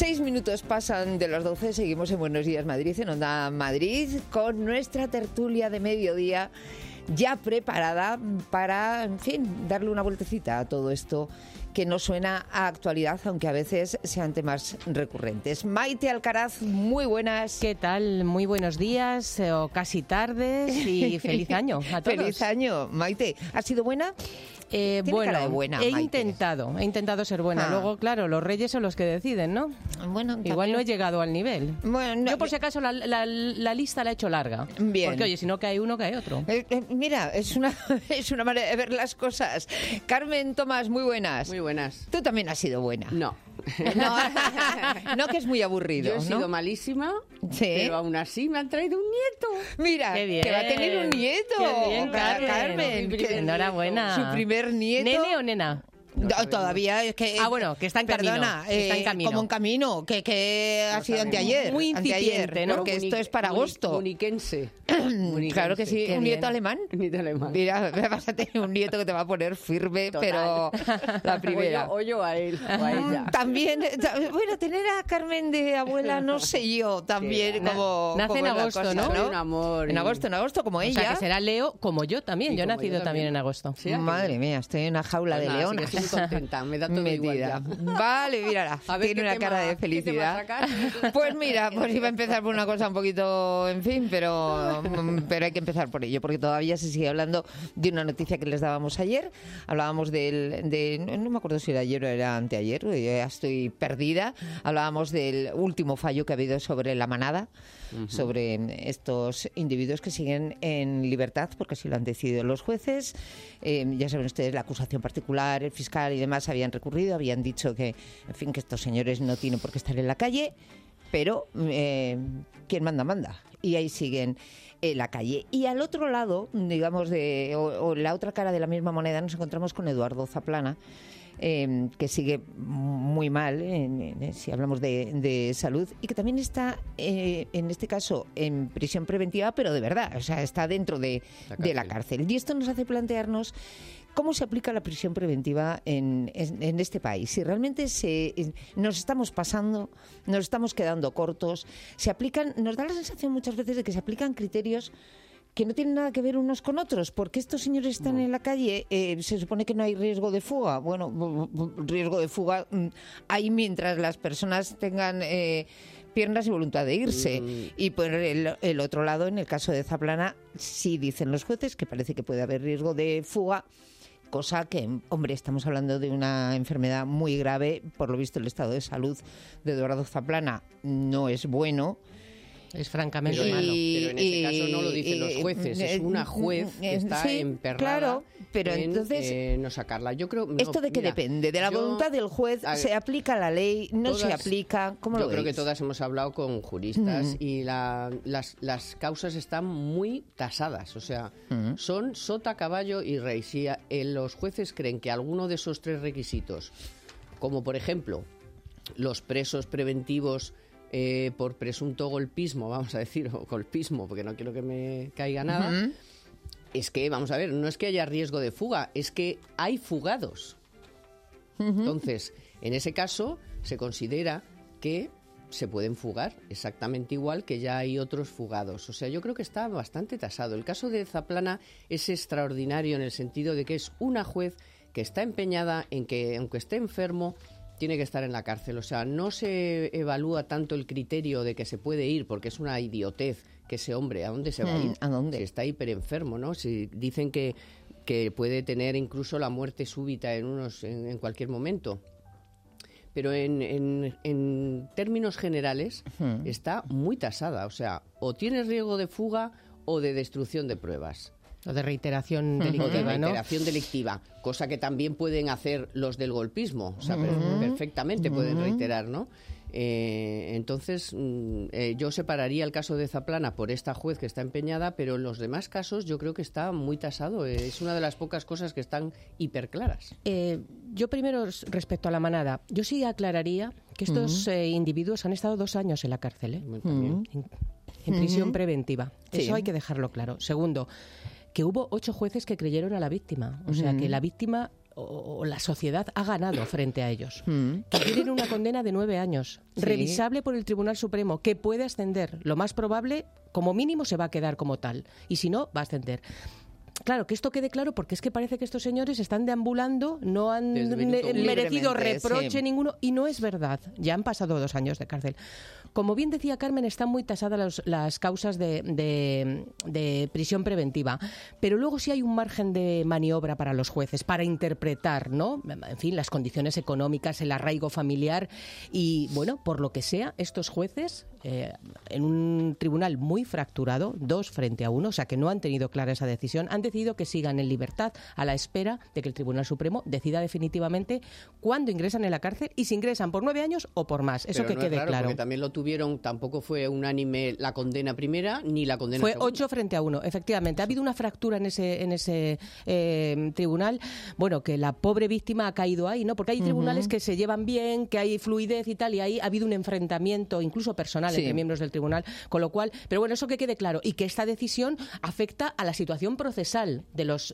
6 minutos pasan de las 12, seguimos en Buenos Días Madrid, en Onda Madrid, con nuestra tertulia de mediodía ya preparada para, en fin, darle una vueltecita a todo esto que nos suena a actualidad, aunque a veces sean temas recurrentes. Maite Alcaraz, muy buenas. ¿Qué tal? Muy buenos días, o casi tardes, y feliz año a todos. Feliz año, Maite. ¿Ha sido buena? Bueno, cara de buena, he Maite. intentado ser buena. Luego, claro, los reyes son los que deciden, ¿no? Bueno, igual también. no he llegado al nivel. Bueno, no, yo, por si acaso, la lista la he hecho larga. Bien. Porque, oye, si no cae uno, cae otro. Mira, es una manera de ver las cosas. Carmen Tomás, muy buenas. Muy buenas. Tú también has sido buena. No. No, que es muy aburrido. Yo he sido ¿no? malísima, Sí. pero aún así me han traído un nieto. Mira, Qué bien. que va a tener un nieto. Qué bien, Carmen. que- Enhorabuena. Su primer nieto. ¿Nene o nena? No, todavía es que... Bueno, que está en camino. Perdona, Está en camino. como en camino, que ha sido sabemos. anteayer. Muy incipiente, anteayer, ¿no? Porque esto es para agosto. Muniquense. Claro que sí, Qué un nieto bien. alemán. Un nieto alemán. Mira, vas a tener un nieto que te va a poner firme, Total. pero la primera. O yo a él, o a ella. También, bueno, tener a Carmen de abuela, no sé yo, también Sí. como... Nace como en es la agosto, cosa, ¿no? Soy un amor. En agosto, como O ella. sea, que será Leo como yo también. Y Yo he como nacido yo también también. en agosto. Sí, ¿a que Madre sí? mía, estoy en una jaula Pues de nada, leonas. sí que estoy muy contenta, me da todo igual Metida. ya. Vale, mírala, A ver tiene qué una tema- cara de qué tema felicidad. sacar. Pues mira, pues iba a empezar por una cosa un poquito, en fin, pero hay que empezar por ello, porque todavía se sigue hablando de una noticia que les dábamos ayer. Hablábamos no me acuerdo si era ayer o era anteayer, ya estoy perdida. Hablábamos del último fallo que ha habido sobre La Manada, sobre estos individuos que siguen en libertad, porque así lo han decidido los jueces. Ya saben ustedes, la acusación particular, el fiscal y demás habían recurrido, habían dicho que, en fin, que estos señores no tienen por qué estar en la calle, pero quien manda, manda. Y ahí siguen en la calle. Y al otro lado, digamos, o la otra cara de la misma moneda, nos encontramos con Eduardo Zaplana, que sigue muy mal, si hablamos de salud, y que también está, en este caso, en prisión preventiva, pero de verdad, o sea, está dentro de la cárcel. Y esto nos hace plantearnos cómo se aplica la prisión preventiva en este país. Si realmente nos estamos pasando, nos estamos quedando cortos, nos da la sensación muchas veces de que se aplican criterios que no tienen nada que ver unos con otros, porque estos señores están en la calle, se supone que no hay riesgo de fuga. Bueno, riesgo de fuga hay mientras las personas tengan piernas y voluntad de irse. Y por el otro lado, en el caso de Zaplana, sí dicen los jueces que parece que puede haber riesgo de fuga, cosa que, hombre, estamos hablando de una enfermedad muy grave. Por lo visto, el estado de salud de Eduardo Zaplana no es bueno. Es francamente Pero, malo. pero en este caso no lo dicen los jueces, es una juez que está sí, emperrada claro, pero en entonces, no sacarla. Yo creo, ¿esto de qué mira, depende? ¿De la yo- voluntad del juez? a ver, ¿Se aplica la ley? ¿No se todas- aplica? ¿Cómo Yo lo creo que veis? todas hemos hablado con juristas y las causas están muy tasadas, o sea, son sota, caballo y rey. Si los jueces creen que alguno de esos tres requisitos, como por ejemplo los presos preventivos por presunto golpismo, vamos a decir, o golpismo, porque no quiero que me caiga nada, es que, vamos a ver, no es que haya riesgo de fuga, es que hay fugados. Entonces, en ese caso, se considera que se pueden fugar exactamente igual que ya hay otros fugados. O sea, yo creo que está bastante tasado. El caso de Zaplana es extraordinario en el sentido de que es una juez que está empeñada en que, aunque esté enfermo, tiene que estar en la cárcel. O sea, no se evalúa tanto el criterio de que se puede ir, porque es una idiotez que ese hombre, ¿a dónde se va a ir? ¿A dónde? Si está hiperenfermo, ¿no? Si dicen que puede tener incluso la muerte súbita en cualquier momento. Pero en términos generales está muy tasada. O sea, o tienes riesgo de fuga o de destrucción de pruebas. O de reiteración O de delictiva, ¿no? reiteración delictiva, cosa que también pueden hacer los del golpismo, o sea, perfectamente pueden reiterar, ¿no? Entonces, yo separaría el caso de Zaplana por esta juez que está empeñada, pero en los demás casos yo creo que está muy tasado. Es una de las pocas cosas que están hiperclaras. Yo primero, respecto a La Manada, yo sí aclararía que estos individuos han estado 2 años en la cárcel, ¿eh? También. En prisión preventiva. Sí. Eso hay que dejarlo claro. Segundo, que hubo 8 jueces que creyeron a la víctima. O sea, que la víctima o la sociedad ha ganado frente a ellos. Que tienen una condena de 9 años, revisable por el Tribunal Supremo, que puede ascender. Lo más probable, como mínimo, se va a quedar como tal. Y si no, va a ascender. Claro, que esto quede claro, porque es que parece que estos señores están deambulando, no han merecido reproche ninguno, y no es verdad. Ya han pasado 2 años de cárcel. Como bien decía Carmen, están muy tasadas las causas de prisión preventiva, pero luego sí hay un margen de maniobra para los jueces, para interpretar, ¿no? En fin, las condiciones económicas, el arraigo familiar y, bueno, por lo que sea, estos jueces, en un tribunal muy fracturado, 2 frente a 1, o sea que no han tenido clara esa decisión, han decidido que sigan en libertad a la espera de que el Tribunal Supremo decida definitivamente cuándo ingresan en la cárcel y si ingresan por 9 años o por más. Eso pero que no quede es raro, claro. Porque también lo tuvieron, tampoco fue unánime la condena primera ni la condena fue segunda. 8 frente a 1, efectivamente. Ha habido una fractura en ese tribunal. Bueno, que la pobre víctima ha caído ahí, ¿no? Porque hay tribunales que se llevan bien, que hay fluidez y tal, y ahí ha habido un enfrentamiento, incluso personal, entre miembros del tribunal, con lo cual, pero bueno, eso que quede claro, y que esta decisión afecta a la situación procesal de los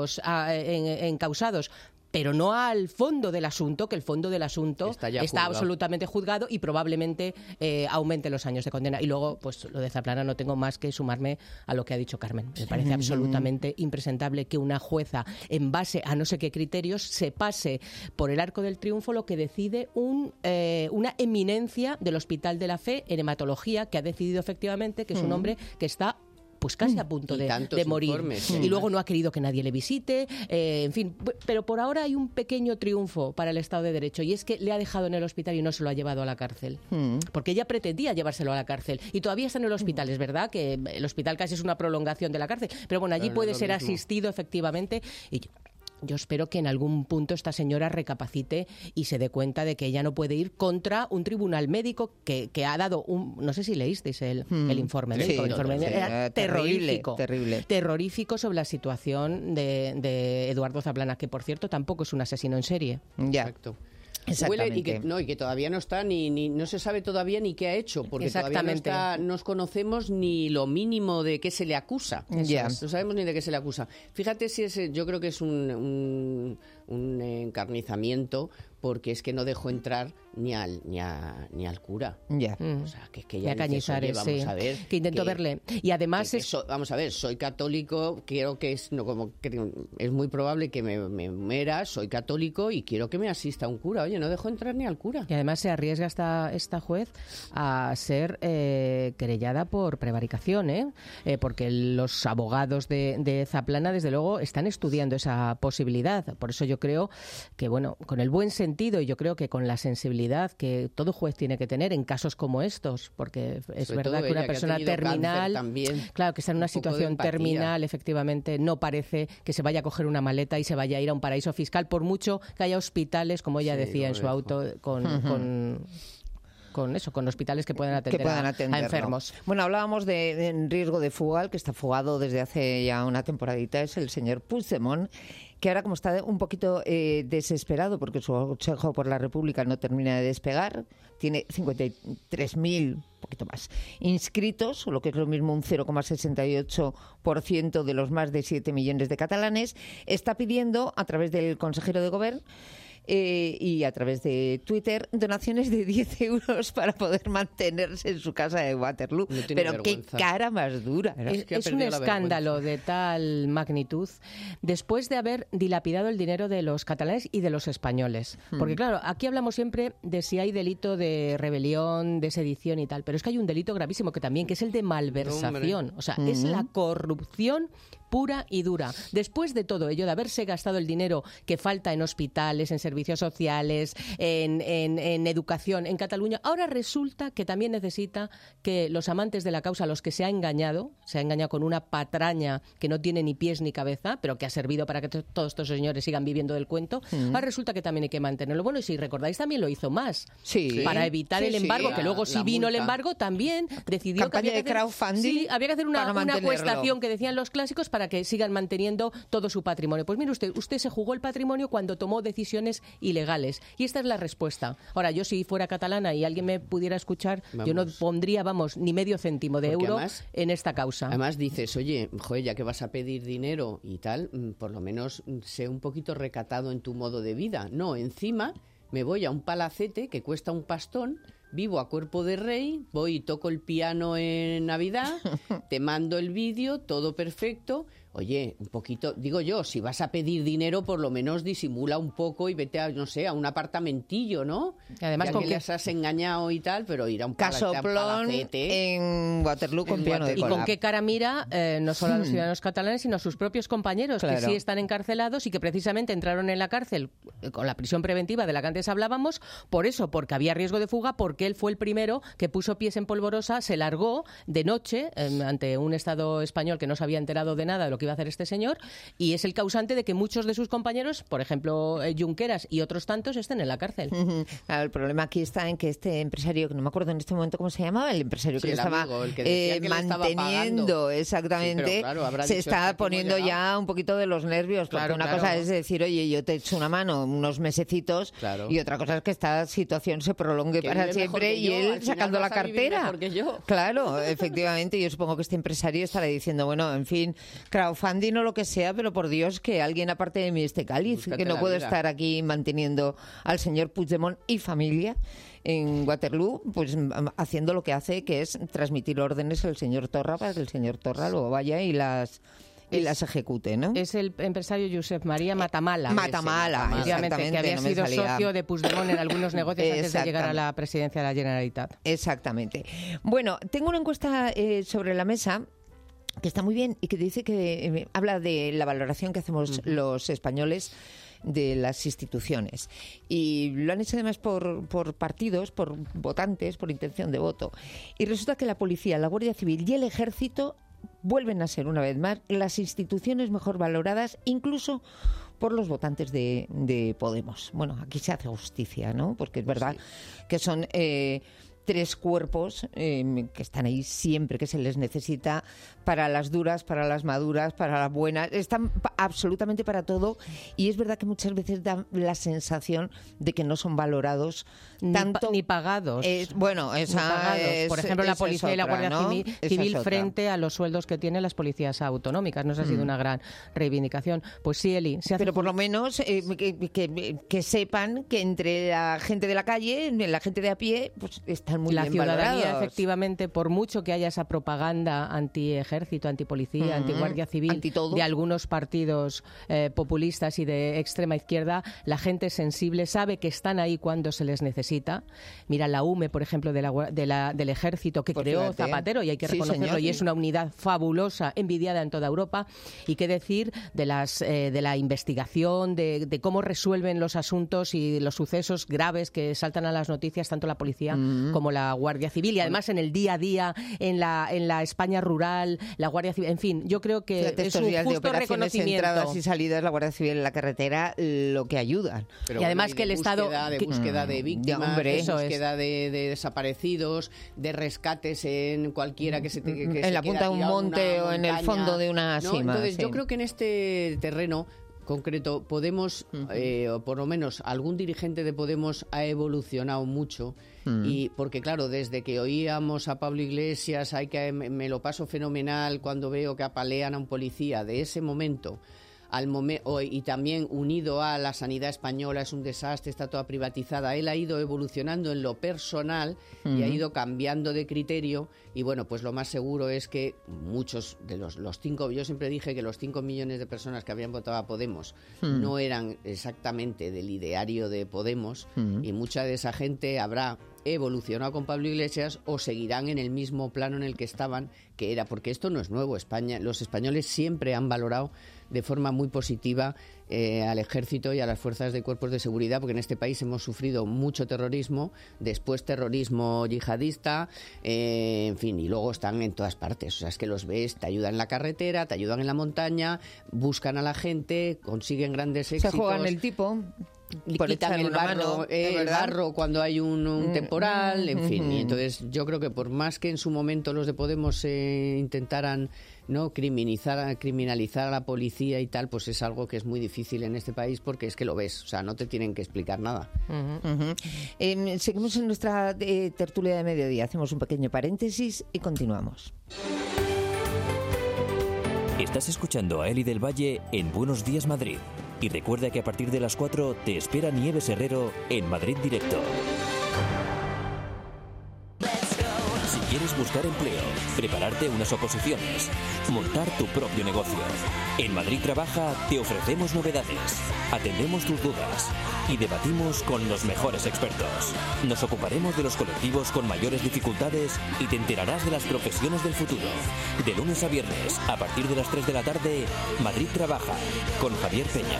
encausados, pero no al fondo del asunto, que el fondo del asunto está absolutamente juzgado y probablemente aumente los años de condena. Y luego, pues lo de Zaplana no tengo más que sumarme a lo que ha dicho Carmen. Me parece absolutamente impresentable que una jueza, en base a no sé qué criterios, se pase por el arco del triunfo lo que decide una eminencia del Hospital de la Fe en hematología, que ha decidido efectivamente que es un hombre que está pues casi a punto de morir. Informes, y luego no ha querido que nadie le visite, en fin. Pero por ahora hay un pequeño triunfo para el Estado de Derecho, y es que le ha dejado en el hospital y no se lo ha llevado a la cárcel. Porque ella pretendía llevárselo a la cárcel. Y todavía está en el hospital, es verdad que el hospital casi es una prolongación de la cárcel. Pero bueno, allí puede ser asistido efectivamente. Y yo espero que en algún punto esta señora recapacite y se dé cuenta de que ella no puede ir contra un tribunal médico que ha dado no sé si leísteis el informe médico. El informe era terrorífico sobre la situación de Eduardo Zaplana, que por cierto tampoco es un asesino en serie. Exacto. Huele y que todavía no está no se sabe todavía ni qué ha hecho, porque todavía no conocemos ni lo mínimo de qué se le acusa. No sabemos ni de qué se le acusa. Fíjate si yo creo que es un encarnizamiento, porque es que no dejó entrar ni al cura. O sea, que ya Cañizares, vamos a ver. Que intentó verle. Y además vamos a ver, soy católico, quiero que es muy probable que me muera, soy católico y quiero que me asista un cura. Oye, no dejó entrar ni al cura. Y además se arriesga esta juez a ser querellada por prevaricación, porque los abogados de Zaplana, desde luego, están estudiando esa posibilidad. Por eso yo creo que, bueno, con el buen sentido, y yo creo que con la sensibilidad que todo juez tiene que tener en casos como estos, porque es sobre verdad que una persona terminal, claro, que está en una situación terminal, efectivamente, no parece que se vaya a coger una maleta y se vaya a ir a un paraíso fiscal, por mucho que haya hospitales, como ella decía en su auto, con hospitales que puedan atender a enfermos. Bueno, hablábamos de riesgo de fuga, el que está fugado desde hace ya una temporadita es el señor Puigdemont, que ahora, como está un poquito desesperado porque su Consejo por la República no termina de despegar, tiene 53.000, un poquito más, inscritos, lo que es lo mismo un 0,68% de los más de 7 millones de catalanes, está pidiendo, a través del consejero de Gobierno, y a través de Twitter, donaciones de 10 euros para poder mantenerse en su casa de Waterloo. Pero vergüenza. Qué cara más dura. Es un escándalo de tal magnitud, después de haber dilapidado el dinero de los catalanes y de los españoles. Porque claro, aquí hablamos siempre de si hay delito de rebelión, de sedición y tal, pero es que hay un delito gravísimo que también, que es el de malversación. O sea, es la corrupción pura y dura. Después de todo ello, de haberse gastado el dinero que falta en hospitales, en servicios sociales, en educación en Cataluña, ahora resulta que también necesita que los amantes de la causa, los que se ha engañado con una patraña que no tiene ni pies ni cabeza, pero que ha servido para que todos estos señores sigan viviendo del cuento, ahora resulta que también hay que mantenerlo. Bueno, y si recordáis, también lo hizo más. Para evitar el embargo, que luego si vino el embargo, también decidió campaña que había de crowdfunding. Había que hacer una acuestación, que decían los clásicos, para para que sigan manteniendo todo su patrimonio. Pues mire usted se jugó el patrimonio cuando tomó decisiones ilegales. Y esta es la respuesta. Ahora, yo si fuera catalana y alguien me pudiera escuchar, yo no pondría, ni medio céntimo de euro en esta causa. Además dices, oye, joder, ya que vas a pedir dinero y tal, por lo menos sé un poquito recatado en tu modo de vida. No, encima me voy a un palacete que cuesta un pastón, vivo a cuerpo de rey, voy y toco el piano en Navidad, te mando el vídeo, todo perfecto. Oye, un poquito, digo yo, si vas a pedir dinero, por lo menos disimula un poco y vete a, no sé, a un apartamentillo, ¿no? Además, ya con que les has engañado y tal, pero ir a un casoplón en Waterloo con piano de cola. ¿Y con qué cara mira no solo a los ciudadanos catalanes, sino a sus propios compañeros, que sí están encarcelados y que precisamente entraron en la cárcel con la prisión preventiva de la que antes hablábamos, por eso, porque había riesgo de fuga, porque él fue el primero que puso pies en Polvorosa, se largó de noche ante un Estado español que no se había enterado de nada de lo que iba a hacer este señor, y es el causante de que muchos de sus compañeros, por ejemplo Junqueras y otros tantos, estén en la cárcel. Claro, el problema aquí está en que este empresario, que no me acuerdo en este momento cómo se llamaba, el empresario que le estaba manteniendo, exactamente, sí, claro, se está poniendo ya un poquito de los nervios, porque una cosa es decir, oye, yo te echo una mano unos mesecitos, y otra cosa es que esta situación se prolongue para siempre y él sacando la cartera. Claro, efectivamente, yo supongo que este empresario estará diciendo, bueno, en fin, crowdfunding o lo que sea, pero por Dios, que alguien aparte de mí esté cáliz, búscate, que no puedo estar aquí manteniendo al señor Puigdemont y familia en Waterloo, pues haciendo lo que hace, que es transmitir órdenes al señor Torra para que el señor Torra luego vaya y las ejecute, ¿no? Es el empresario Josep María Matamala. Matamala, exactamente, que había sido socio de Puigdemont en algunos negocios antes de llegar a la presidencia de la Generalitat. Exactamente. Bueno, tengo una encuesta sobre la mesa que está muy bien y que dice que habla de la valoración que hacemos los españoles de las instituciones. Y lo han hecho además por partidos, por votantes, por intención de voto. Y resulta que la policía, la Guardia Civil y el Ejército vuelven a ser, una vez más, las instituciones mejor valoradas, incluso por los votantes de Podemos. Bueno, aquí se hace justicia, ¿no? Porque es verdad que son tres cuerpos que están ahí siempre que se les necesita, para las duras, para las maduras, para las buenas, están absolutamente para todo, y es verdad que muchas veces da la sensación de que no son valorados tanto ni pagados. Bueno, esa es, por ejemplo, la policía y la Guardia Civil es frente a los sueldos que tienen las policías autonómicas. No ha sido una gran reivindicación. Pues sí, Eli. Pero por lo menos que sepan que entre la gente de la calle, la gente de a pie, pues están muy bien valorados. La ciudadanía, efectivamente, por mucho que haya esa propaganda anti-ejército, anti-policía, anti-guardia civil de algunos partidos populistas y de extrema izquierda, la gente sensible sabe que están ahí cuando se les necesita. Mira, la UME, por ejemplo, del ejército que creó Zapatero, y hay que reconocerlo, y es una unidad fabulosa, envidiada en toda Europa. Y qué decir de la investigación, de cómo resuelven los asuntos y los sucesos graves que saltan a las noticias, tanto la policía como la Guardia Civil, y además en el día a día, en la España rural, la Guardia Civil, en fin, yo creo que es un días justo de operaciones, reconocimiento. Entradas y salidas, la Guardia Civil en la carretera, lo que ayudan. Pero y además que el Estado... de búsqueda de víctimas, de búsqueda de desaparecidos, de rescates en cualquiera que se en la punta de un monte o en el fondo de una cima. Entonces, yo creo que en este terreno concreto Podemos, o por lo menos algún dirigente de Podemos ha evolucionado mucho, y porque claro, desde que oíamos a Pablo Iglesias, me lo paso fenomenal cuando veo que apalean a un policía, de ese momento y también unido a la sanidad española es un desastre, está toda privatizada, él ha ido evolucionando en lo personal y ha ido cambiando de criterio, y bueno, pues lo más seguro es que muchos de los 5, yo siempre dije que los 5 millones de personas que habían votado a Podemos no eran exactamente del ideario de Podemos, y mucha de esa gente habrá evolucionado con Pablo Iglesias o seguirán en el mismo plano en el que estaban, que era, porque esto no es nuevo. Los españoles siempre han valorado de forma muy positiva al ejército y a las fuerzas de cuerpos de seguridad, porque en este país hemos sufrido mucho terrorismo, después terrorismo yihadista, en fin, y luego están en todas partes. O sea, es que los ves, te ayudan en la carretera, te ayudan en la montaña, buscan a la gente, consiguen grandes éxitos. Se juegan el tipo. Quitan el barro cuando hay un temporal, en fin. Y entonces yo creo que por más que en su momento los de Podemos intentaran ¿no? Criminalizar a la policía y tal, pues es algo que es muy difícil en este país porque es que lo ves, o sea, no te tienen que explicar nada. Seguimos en nuestra tertulia de mediodía, hacemos un pequeño paréntesis y continuamos. Estás escuchando a Eli del Valle en Buenos Días Madrid. Y recuerda que a partir de las 4 te espera Nieves Herrero en Madrid Directo. Si quieres buscar empleo, prepararte unas oposiciones, montar tu propio negocio, en Madrid Trabaja te ofrecemos novedades, atendemos tus dudas y debatimos con los mejores expertos. Nos ocuparemos de los colectivos con mayores dificultades y te enterarás de las profesiones del futuro. De lunes a viernes, a partir de las 3 de la tarde, Madrid Trabaja, con Javier Peña.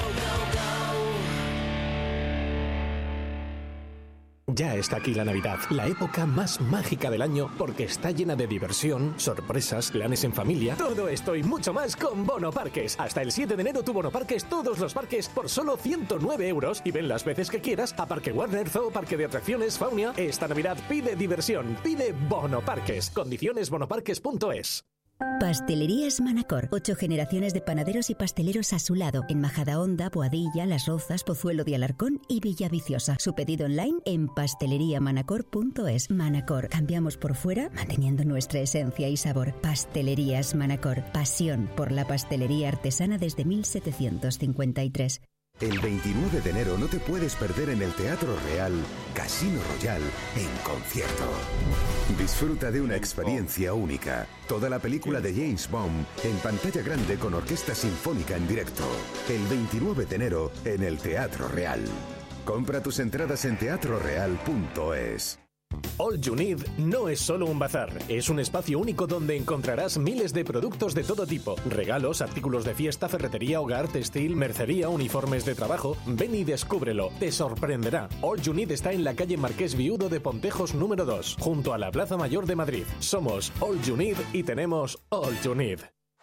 Ya está aquí la Navidad, la época más mágica del año, porque está llena de diversión, sorpresas, planes en familia. Todo esto y mucho más con Bono Parques. Hasta el 7 de enero tu Bono Parques, todos los parques por solo 109 euros y ven las veces que quieras a Parque Warner, Zoo, Parque de Atracciones, Faunia. Esta Navidad pide diversión, pide Bono Parques. Condiciones bonoparques.es. Pastelerías Manacor. 8 generaciones de panaderos y pasteleros a su lado. En Majadahonda, Boadilla, Las Rozas, Pozuelo de Alarcón y Villaviciosa. Su pedido online en pasteleriamanacor.es. Manacor. Cambiamos por fuera, manteniendo nuestra esencia y sabor. Pastelerías Manacor. Pasión por la pastelería artesana desde 1753. El 29 de enero no te puedes perder en el Teatro Real Casino Royal en concierto. Disfruta de una experiencia única. Toda la película de James Bond en pantalla grande con orquesta sinfónica en directo. El 29 de enero en el Teatro Real. Compra tus entradas en teatroreal.es. All You Need no es solo un bazar, es un espacio único donde encontrarás miles de productos de todo tipo, regalos, artículos de fiesta, ferretería, hogar, textil, mercería, uniformes de trabajo. Ven y descúbrelo, te sorprenderá. All You Need está en la calle Marqués Viudo de Pontejos número 2, junto a la Plaza Mayor de Madrid. Somos All You Need y tenemos All You Need.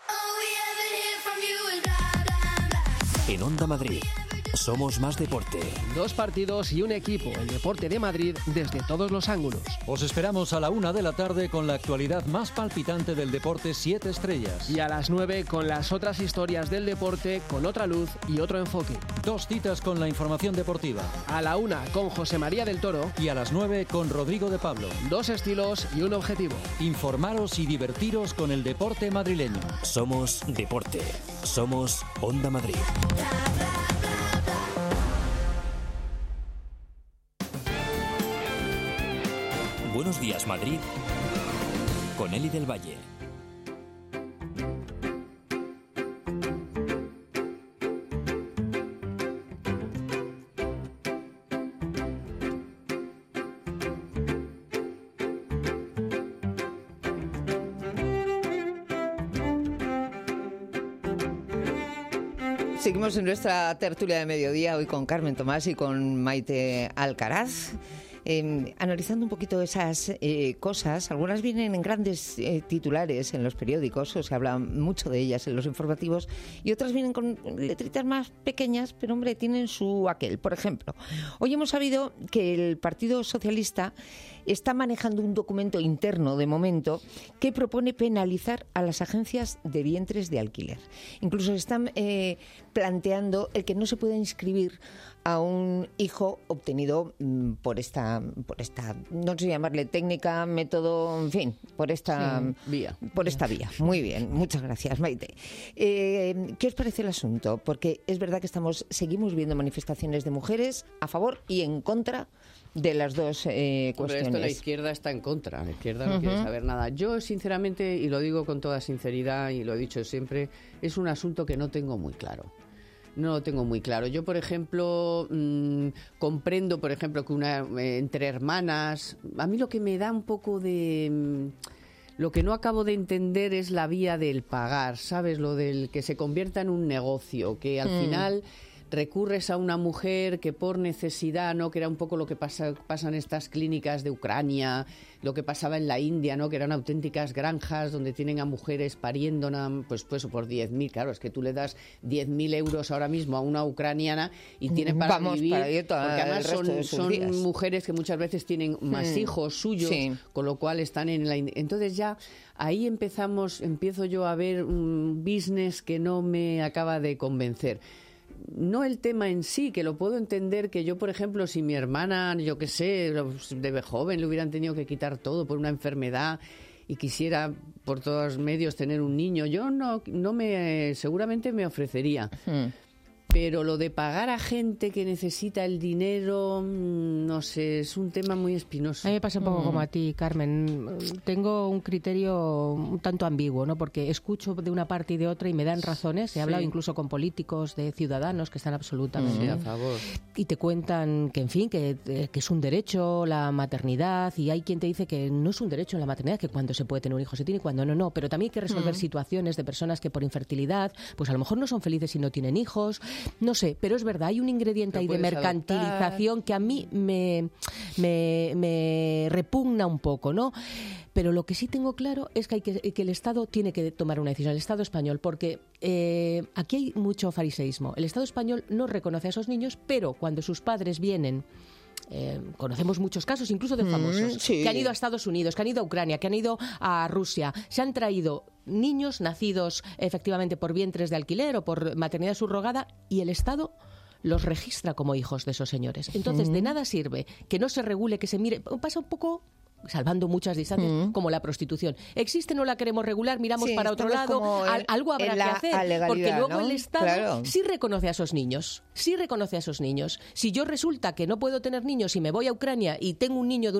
En Onda Madrid. Somos más deporte. 2 partidos y un equipo, el deporte de Madrid desde todos los ángulos. Os esperamos a la 1 de la tarde con la actualidad más palpitante del deporte 7 estrellas. Y a las 9 con las otras historias del deporte con otra luz y otro enfoque. 2 citas con la información deportiva. A la 1 con José María del Toro. Y a las 9 con Rodrigo de Pablo. 2 estilos y un objetivo. Informaros y divertiros con el deporte madrileño. Somos deporte. Somos Onda Madrid. Buenos días, Madrid, con Eli del Valle. Seguimos en nuestra tertulia de mediodía, hoy con Carmen Tomás y con Maite Alcaraz. Analizando un poquito esas cosas, algunas vienen en grandes titulares en los periódicos, o se habla mucho de ellas en los informativos, y otras vienen con letritas más pequeñas, pero hombre, tienen su aquel. Por ejemplo, hoy hemos sabido que el Partido Socialista está manejando un documento interno, de momento, que propone penalizar a las agencias de vientres de alquiler. Incluso están planteando el que no se pueda inscribir a un hijo obtenido por esta, no sé llamarle técnica, método, en fin, por esta vía. Por esta vía. Muy bien, muchas gracias, Maite. ¿Qué os parece el asunto? Porque es verdad que seguimos viendo manifestaciones de mujeres a favor y en contra de las dos cuestiones. Por esto la izquierda está en contra, la izquierda no quiere saber nada. Yo, sinceramente, y lo digo con toda sinceridad y lo he dicho siempre, es un asunto que no tengo muy claro. No lo tengo muy claro. Yo, por ejemplo, comprendo, por ejemplo, que entre hermanas, a mí lo que me da un poco de... lo que no acabo de entender es la vía del pagar, ¿sabes? Lo del que se convierta en un negocio, que al final recurres a una mujer que por necesidad, ¿no? Que era un poco lo que pasa en estas clínicas de Ucrania, lo que pasaba en la India, ¿no? Que eran auténticas granjas donde tienen a mujeres pariendo, pues por 10.000. Claro, es que tú le das 10.000 euros ahora mismo a una ucraniana y tiene para vivir, porque además son mujeres que muchas veces tienen más hijos suyos, con lo cual están en la... Entonces ya ahí empiezo yo a ver un business que no me acaba de convencer. No el tema en sí, que lo puedo entender, que yo, por ejemplo, si mi hermana, yo qué sé, de joven le hubieran tenido que quitar todo por una enfermedad y quisiera por todos medios tener un niño, yo seguramente me ofrecería. Pero lo de pagar a gente que necesita el dinero, no sé, es un tema muy espinoso. A mí me pasa un poco como a ti, Carmen. Tengo un criterio un tanto ambiguo, ¿no? Porque escucho de una parte y de otra y me dan razones. He hablado incluso con políticos de Ciudadanos que están absolutamente a favor. Y te cuentan que, en fin, que es un derecho la maternidad, y hay quien te dice que no es un derecho la maternidad, que cuando se puede tener un hijo se tiene y cuando no. Pero también hay que resolver situaciones de personas que por infertilidad, pues a lo mejor no son felices si no tienen hijos. No sé, pero es verdad, hay un ingrediente ahí de mercantilización que a mí me repugna un poco, ¿no? Pero lo que sí tengo claro es que el Estado tiene que tomar una decisión, el Estado español, porque aquí hay mucho fariseísmo. El Estado español no reconoce a esos niños, pero cuando sus padres vienen... conocemos muchos casos, incluso de famosos, que han ido a Estados Unidos, que han ido a Ucrania, que han ido a Rusia, se han traído niños nacidos efectivamente por vientres de alquiler o por maternidad subrogada, y el Estado los registra como hijos de esos señores. Entonces, de nada sirve que no se regule, que se mire. Pasa un poco, salvando muchas distancias, como la prostitución. Existe, no la queremos regular, miramos para otro lado, algo habrá que hacer, porque luego el Estado sí reconoce a esos niños, Si yo resulta que no puedo tener niños y me voy a Ucrania y tengo un niño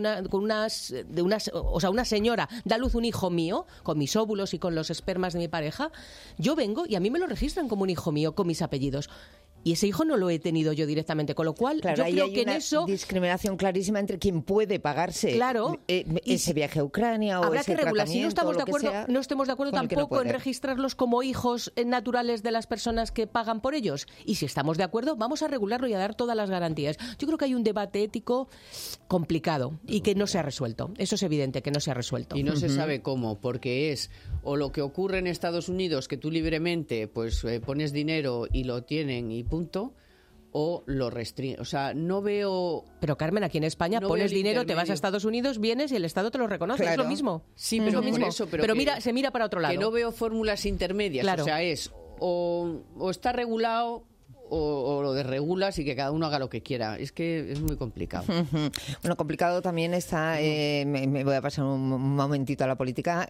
una señora da a luz un hijo mío, con mis óvulos y con los espermas de mi pareja, yo vengo y a mí me lo registran como un hijo mío, con mis apellidos. Y ese hijo no lo he tenido yo directamente, con lo cual yo creo que en eso... Hay una discriminación clarísima entre quien puede pagarse ese viaje a Ucrania o ese tratamiento. Habrá que regular. Si no estamos de acuerdo, no estemos de acuerdo tampoco en registrarlos como hijos naturales de las personas que pagan por ellos. Y si estamos de acuerdo, vamos a regularlo y a dar todas las garantías. Yo creo que hay un debate ético complicado y que no se ha resuelto. Eso es evidente, que no se ha resuelto. Y no se sabe cómo, porque es o lo que ocurre en Estados Unidos, que tú libremente pones dinero y lo tienen y punto, o lo restringe. O sea, no veo... Pero, Carmen, aquí en España pones dinero, te vas a Estados Unidos, vienes y el Estado te lo reconoce. Es lo mismo. Sí, pero es lo mismo. Eso, pero se mira para otro lado. Que no veo fórmulas intermedias. O sea, es o está regulado o lo desregulas y que cada uno haga lo que quiera. Es que es muy complicado. Bueno, complicado también está, me voy a pasar un momentito a la política,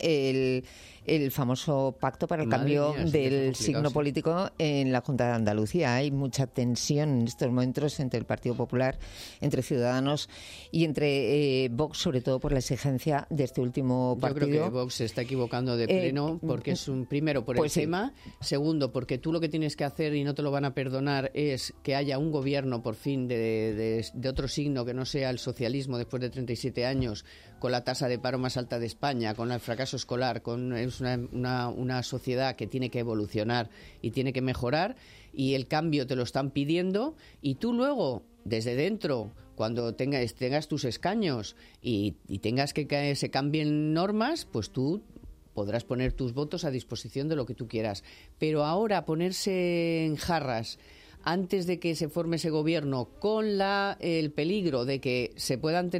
el famoso pacto para el cambio del signo político en la Junta de Andalucía. Hay mucha tensión en estos momentos entre el Partido Popular, entre Ciudadanos y entre Vox, sobre todo por la exigencia de este último partido. Yo creo que Vox se está equivocando de pleno, porque es primero por el tema, segundo porque tú lo que tienes que hacer, y no te lo van a perdonar, es que haya un gobierno por fin de otro signo que no sea el socialismo después de 37 años, con la tasa de paro más alta de España, con el fracaso escolar, es una sociedad que tiene que evolucionar y tiene que mejorar, y el cambio te lo están pidiendo, y tú luego, desde dentro, cuando tengas tus escaños y tengas que se cambien normas, pues tú podrás poner tus votos a disposición de lo que tú quieras. Pero ahora ponerse en jarras antes de que se forme ese gobierno, con el peligro de que se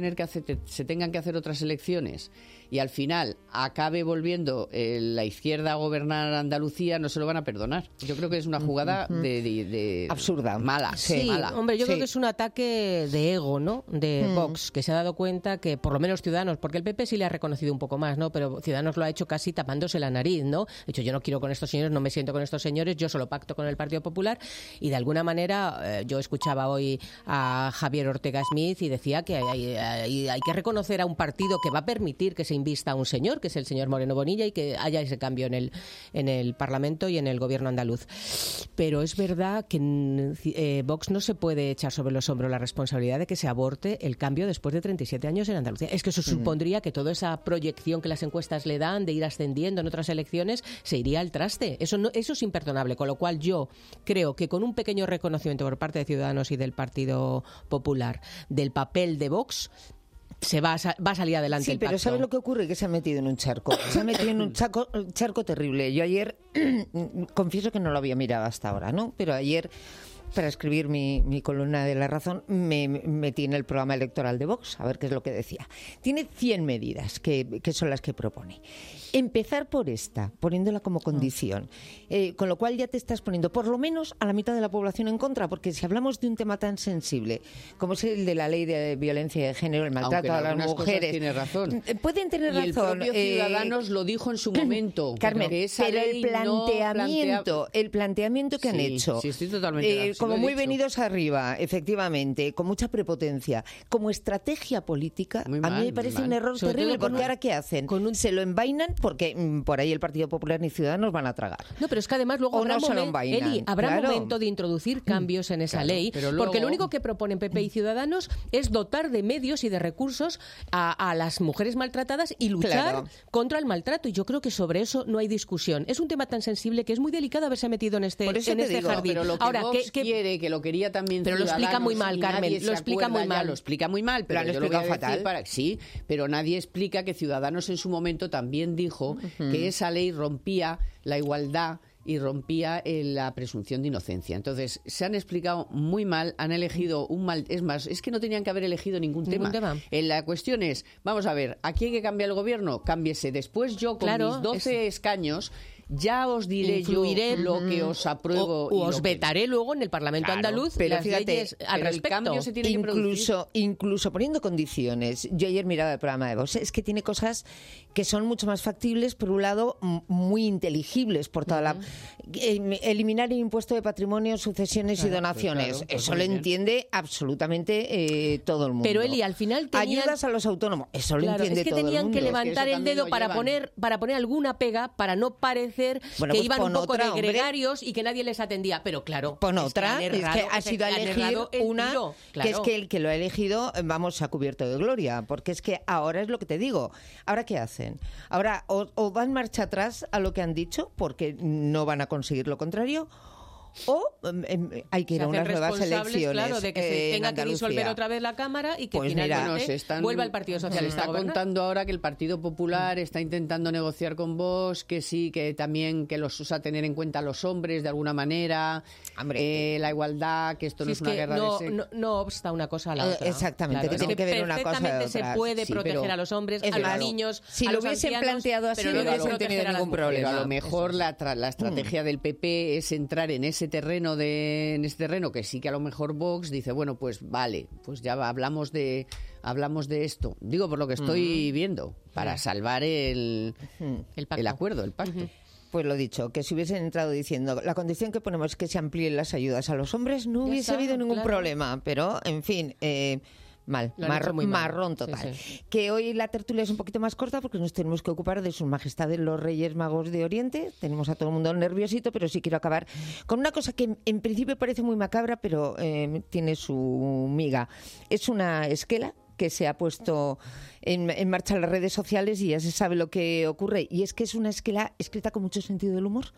tengan que hacer otras elecciones y al final acabe volviendo la izquierda a gobernar Andalucía, no se lo van a perdonar. Yo creo que es una jugada absurda, mala. Sí, mala. Hombre, yo creo que es un ataque de ego, ¿no? De Vox, que se ha dado cuenta que, por lo menos Ciudadanos, porque el PP sí le ha reconocido un poco más, ¿no? Pero Ciudadanos lo ha hecho casi tapándose la nariz, ¿no? De hecho, yo no quiero con estos señores, no me siento con estos señores, yo solo pacto con el Partido Popular, y de alguna manera yo escuchaba hoy a Javier Ortega Smith y decía que hay que reconocer a un partido que va a permitir que se invista a un señor, que es el señor Moreno Bonilla, y que haya ese cambio en el Parlamento y en el gobierno andaluz. Pero es verdad que Vox no se puede echar sobre los hombros la responsabilidad de que se aborte el cambio después de 37 años en Andalucía. Es que eso supondría que toda esa proyección que las encuestas le dan de ir ascendiendo en otras elecciones se iría al traste. Eso es imperdonable, con lo cual yo creo que con un pequeño reconocimiento por parte de Ciudadanos y del Partido Popular del papel de Vox, va a salir adelante el pacto. Sí, pero ¿sabes lo que ocurre? Que se ha metido en un charco. Se ha metido en un charco terrible. Yo ayer, confieso que no lo había mirado hasta ahora, ¿no? Pero ayer, para escribir mi columna de La Razón, me metí en el programa electoral de Vox, a ver qué es lo que decía. Tiene 100 medidas que son las que propone. Empezar por esta, poniéndola como condición, con lo cual ya te estás poniendo por lo menos a la mitad de la población en contra, porque si hablamos de un tema tan sensible como es el de la ley de violencia de género, el maltrato a las mujeres, tiene razón. Pueden tener razón. Y el propio Ciudadanos lo dijo en su momento, Carmen, que esa pero ley el planteamiento que han hecho, sí, estoy totalmente como muy venidos arriba, efectivamente, con mucha prepotencia, como estrategia política, a mí me parece un error terrible, porque ahora ¿qué hacen? Se lo envainan porque por ahí el Partido Popular ni Ciudadanos van a tragar. No, pero es que además luego habrá momento de introducir cambios en esa ley, porque lo único que proponen PP y Ciudadanos es dotar de medios y de recursos a las mujeres maltratadas y luchar contra el maltrato. Y yo creo que sobre eso no hay discusión. Es un tema tan sensible que es muy delicado haberse metido en este jardín. Pero lo que ahora, Vox quiere, que lo quería también pero Ciudadanos, lo explica muy mal, Carmen. Lo explica muy mal. Lo explica muy mal, pero lo explica fatal. Sí, pero nadie explica que Ciudadanos en su momento también dijo que esa ley rompía la igualdad y rompía la presunción de inocencia. Entonces, se han explicado muy mal, han elegido un mal... Es más, es que no tenían que haber elegido ningún tema. La cuestión es, vamos a ver, ¿aquí hay que cambiar el gobierno? Cámbiese. Después yo, con mis 12 escaños... Ya os diré yo lo que os apruebo. O os vetaré luego en el Parlamento andaluz, pero las fíjate, leyes al respecto. El cambio se tiene que producir. Incluso poniendo condiciones. Yo ayer miraba el programa de Vox. Es que tiene cosas que son mucho más factibles, por un lado, muy inteligibles por toda la... eliminar el impuesto de patrimonio, sucesiones y donaciones. Eso lo entiende absolutamente todo el mundo. Pero Eli, al final ayudas a los autónomos. Eso lo entiende todo el mundo. Es que tenían que levantar el dedo para poner alguna pega, para no parecer que iban un poco de gregarios y que nadie les atendía. Pero claro, pon otra, es que ha sido a elegir una que es que el que lo ha elegido, vamos, se ha cubierto de gloria, porque es que ahora es lo que te digo. ¿Ahora qué hacen? Ahora o van marcha atrás a lo que han dicho, porque no van a conseguir lo contrario, o hay que ir a unas nuevas elecciones. Claro, de que se tenga que disolver otra vez la Cámara y que finalmente vuelva el Partido Socialista a gobernar. Está contando ahora que el Partido Popular está intentando negociar con Vox, que sí, que también que los usa a tener en cuenta a los hombres de alguna manera, la igualdad, que esto no es una guerra de sexo. No obsta una cosa a la otra. Exactamente, que tiene que ver una cosa a la otra. Se puede proteger a los hombres, a los niños, si lo hubiesen planteado así, no hubiesen tenido ningún problema. Pero a lo mejor la estrategia del PP es entrar en ese terreno que sí que a lo mejor Vox dice, bueno, pues vale, pues ya hablamos de esto. Digo por lo que estoy viendo, para salvar el acuerdo, el pacto. Pues lo dicho, que si hubiesen entrado diciendo la condición que ponemos es que se amplíen las ayudas a los hombres, no hubiese habido ningún problema. Pero, en fin... marrón total. Sí. Que hoy la tertulia es un poquito más corta porque nos tenemos que ocupar de sus majestades los Reyes Magos de Oriente. Tenemos a todo el mundo nerviosito, pero sí quiero acabar con una cosa que en principio parece muy macabra, pero tiene su miga. Es una esquela que se ha puesto en marcha en las redes sociales y ya se sabe lo que ocurre. Y es que es una esquela escrita con mucho sentido del humor.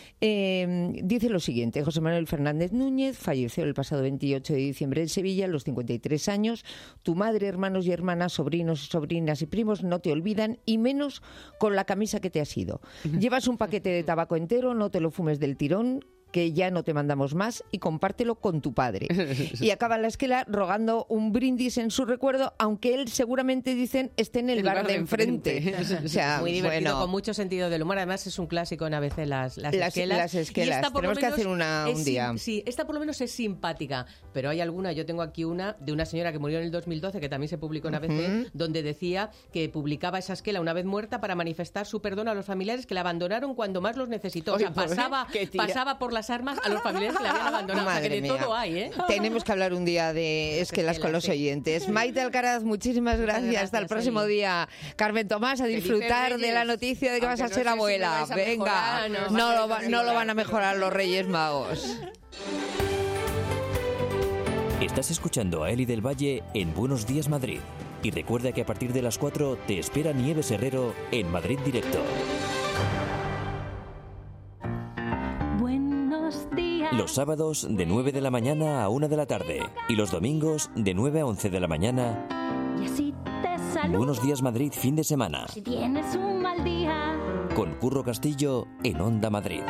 Dice lo siguiente: José Manuel Fernández Núñez falleció el pasado 28 de diciembre en Sevilla a los 53 años. Tu madre, hermanos y hermanas, sobrinos y sobrinas y primos no te olvidan, y menos con la camisa que te has ido. Llevas un paquete de tabaco entero, no te lo fumes del tirón, que ya no te mandamos más, y compártelo con tu padre. Y acaba la esquela rogando un brindis en su recuerdo, aunque él seguramente, dicen, esté en el bar de enfrente. O sea, muy divertido, con mucho sentido del humor. Además es un clásico en ABC las esquelas. Las esquelas. Tenemos que hacer un día. Sí, esta por lo menos es simpática, pero hay alguna, yo tengo aquí una de una señora que murió en el 2012, que también se publicó en ABC, donde decía que publicaba esa esquela una vez muerta para manifestar su perdón a los familiares que la abandonaron cuando más los necesitó. O sea, pasaba por las las armas a los familiares que le habían abandonado. Madre o sea, que de mía. todo hay, ¿eh? Tenemos que hablar un día de esquelas con los oyentes. Maite Alcaraz, muchísimas gracias. Hasta el próximo día. Carmen Tomás, a disfrutar de la noticia de que vas a ser abuela. Venga, no lo van a mejorar los Reyes Magos. Estás escuchando a Eli del Valle en Buenos Días Madrid. Y recuerda que a partir de las 4 te espera Nieves Herrero en Madrid Directo. Buenos días. Los sábados de 9 de la mañana a 1 de la tarde. Y los domingos de 9 a 11 de la mañana. Y así te saludo. Buenos Días Madrid, fin de semana. Si tienes un mal día. Con Curro Castillo en Onda Madrid.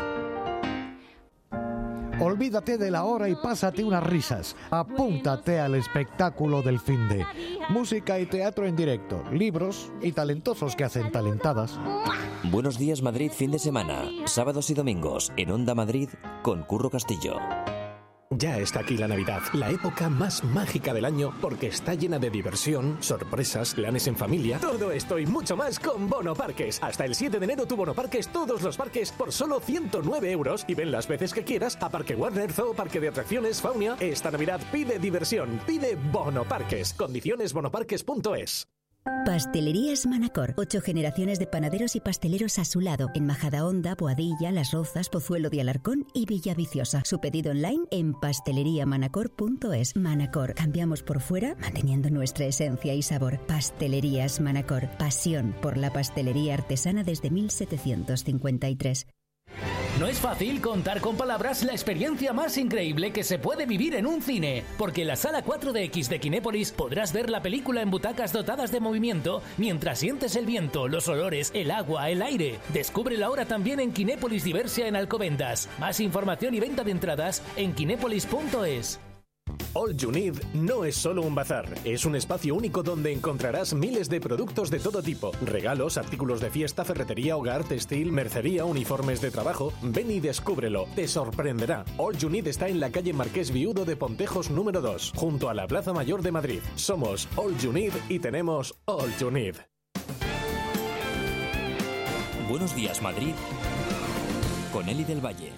Olvídate de la hora y pásate unas risas. Apúntate al espectáculo del finde. Música y teatro en directo, libros y talentosos que hacen talentadas. Buenos Días Madrid, fin de semana. Sábados y domingos en Onda Madrid con Curro Castillo. Ya está aquí la Navidad, la época más mágica del año porque está llena de diversión, sorpresas, planes en familia. Todo esto y mucho más con Bono Parques. Hasta el 7 de enero tu Bono Parques, todos los parques por solo 109 euros y ven las veces que quieras a Parque Warner, Zoo, Parque de Atracciones, Faunia. Esta Navidad pide diversión, pide Bono Parques. Condiciones bonoparques.es. Pastelerías Manacor. 8 generaciones de panaderos y pasteleros a su lado. En Majadahonda, Boadilla, Las Rozas, Pozuelo de Alarcón y Villaviciosa. Su pedido online en pasteleriamanacor.es. Manacor. Cambiamos por fuera, manteniendo nuestra esencia y sabor. Pastelerías Manacor. Pasión por la pastelería artesana desde 1753. No es fácil contar con palabras la experiencia más increíble que se puede vivir en un cine, porque en la sala 4DX de Kinépolis podrás ver la película en butacas dotadas de movimiento mientras sientes el viento, los olores, el agua, el aire. Descúbrela ahora también en Kinépolis Diversia en Alcobendas. Más información y venta de entradas en kinépolis.es. All You Need no es solo un bazar, es un espacio único donde encontrarás miles de productos de todo tipo, regalos, artículos de fiesta, ferretería, hogar, textil, mercería, uniformes de trabajo. Ven y descúbrelo, te sorprenderá. All You Need está en la calle Marqués Viudo de Pontejos número 2, junto a la Plaza Mayor de Madrid. Somos All You Need y tenemos All You Need. Buenos Días Madrid con Eli del Valle.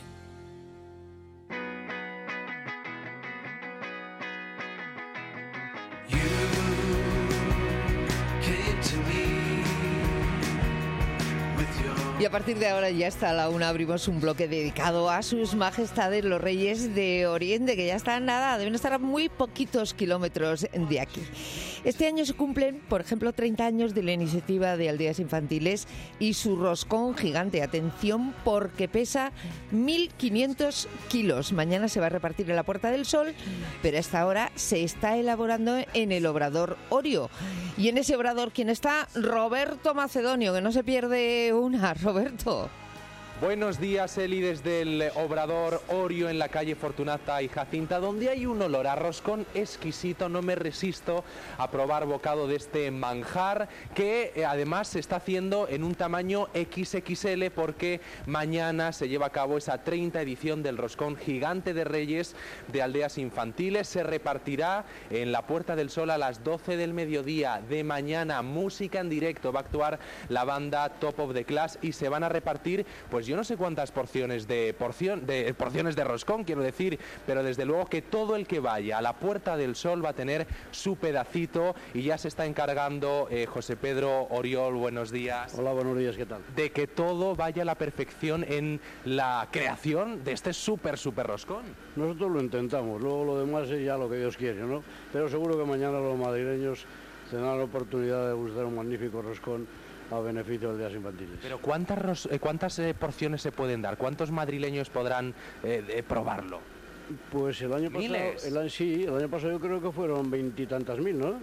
Y a partir de ahora ya está a la una, abrimos un bloque dedicado a sus majestades los Reyes de Oriente, que ya están nada, deben estar a muy poquitos kilómetros de aquí. Este año se cumplen, por ejemplo, 30 años de la iniciativa de Aldeas Infantiles y su roscón gigante. Atención, porque pesa 1.500 kilos. Mañana se va a repartir en la Puerta del Sol, pero a esta hora se está elaborando en el Obrador Orio. Y en ese obrador, ¿quién está? Roberto Macedonio, que no se pierde una. Roberto. Buenos días, Eli, desde el Obrador Orio en la calle Fortunata y Jacinta, donde hay un olor a roscón exquisito. No me resisto a probar bocado de este manjar, que además se está haciendo en un tamaño XXL, porque mañana se lleva a cabo esa 30ª edición del roscón gigante de Reyes de Aldeas Infantiles. Se repartirá en la Puerta del Sol a las 12 del mediodía de mañana. Música en directo, va a actuar la banda Top of the Class y se van a repartir, pues yo no sé cuántas porciones de roscón, quiero decir, pero desde luego que todo el que vaya a la Puerta del Sol va a tener su pedacito, y ya se está encargando José Pedro Oriol. Buenos días. Hola, buenos días, ¿qué tal? De que todo vaya a la perfección en la creación de este súper roscón. Nosotros lo intentamos, luego lo demás es ya lo que Dios quiere, ¿no? Pero seguro que mañana los madrileños tendrán la oportunidad de gustar un magnífico roscón a beneficio de Aldeas Infantiles. Pero ¿cuántas porciones se pueden dar? ¿Cuántos madrileños podrán probarlo? Pues el año pasado, el año pasado yo creo que fueron 20 y tantas mil, ¿no?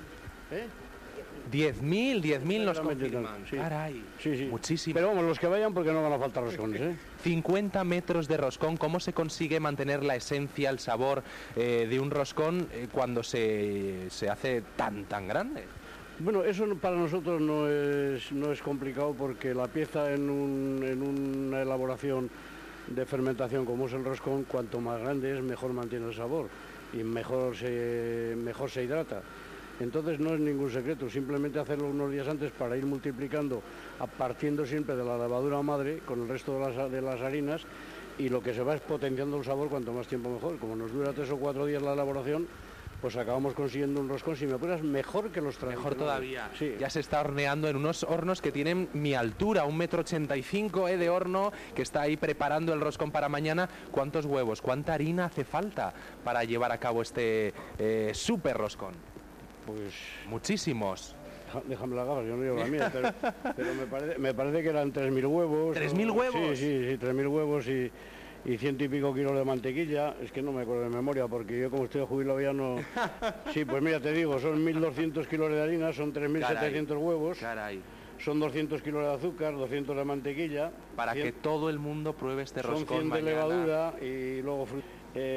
10.000 nos confirman. Sí. Caray, sí. Muchísimo. Pero vamos, los que vayan, porque no van a faltar roscones, ¿eh? 50 metros de roscón. ¿Cómo se consigue mantener la esencia, el sabor de un roscón cuando se hace tan grande? Bueno, eso para nosotros no es complicado, porque la pieza en una elaboración de fermentación como es el roscón, cuanto más grande es, mejor mantiene el sabor y mejor se hidrata. Entonces no es ningún secreto, simplemente hacerlo unos días antes para ir multiplicando, partiendo siempre de la levadura madre con el resto de las harinas, y lo que se va es potenciando el sabor cuanto más tiempo mejor. Como nos dura 3 o 4 días la elaboración, pues acabamos consiguiendo un roscón, si me apuras, mejor que los tradicionales. Mejor todavía. Sí. Ya se está horneando en unos hornos que tienen mi altura, 1,85 m de horno, que está ahí preparando el roscón para mañana. ¿Cuántos huevos, cuánta harina hace falta para llevar a cabo este súper roscón? Pues muchísimos. Déjame la gafa, yo no llevo la mía, pero me parece que eran 3.000 huevos. ¿3.000 huevos? Sí, 3.000 huevos y 100 y pico kilos de mantequilla. Es que no me acuerdo de memoria, porque yo como estoy jubilado ya no... Sí, pues mira, te digo, son 1.200 kilos de harina, son 3.700 huevos. Caray. Son 200 kilos de azúcar, 200 de mantequilla. Para que todo el mundo pruebe este roscón son 100 de mañana. levadura y luego fruta.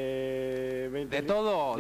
20, de todo.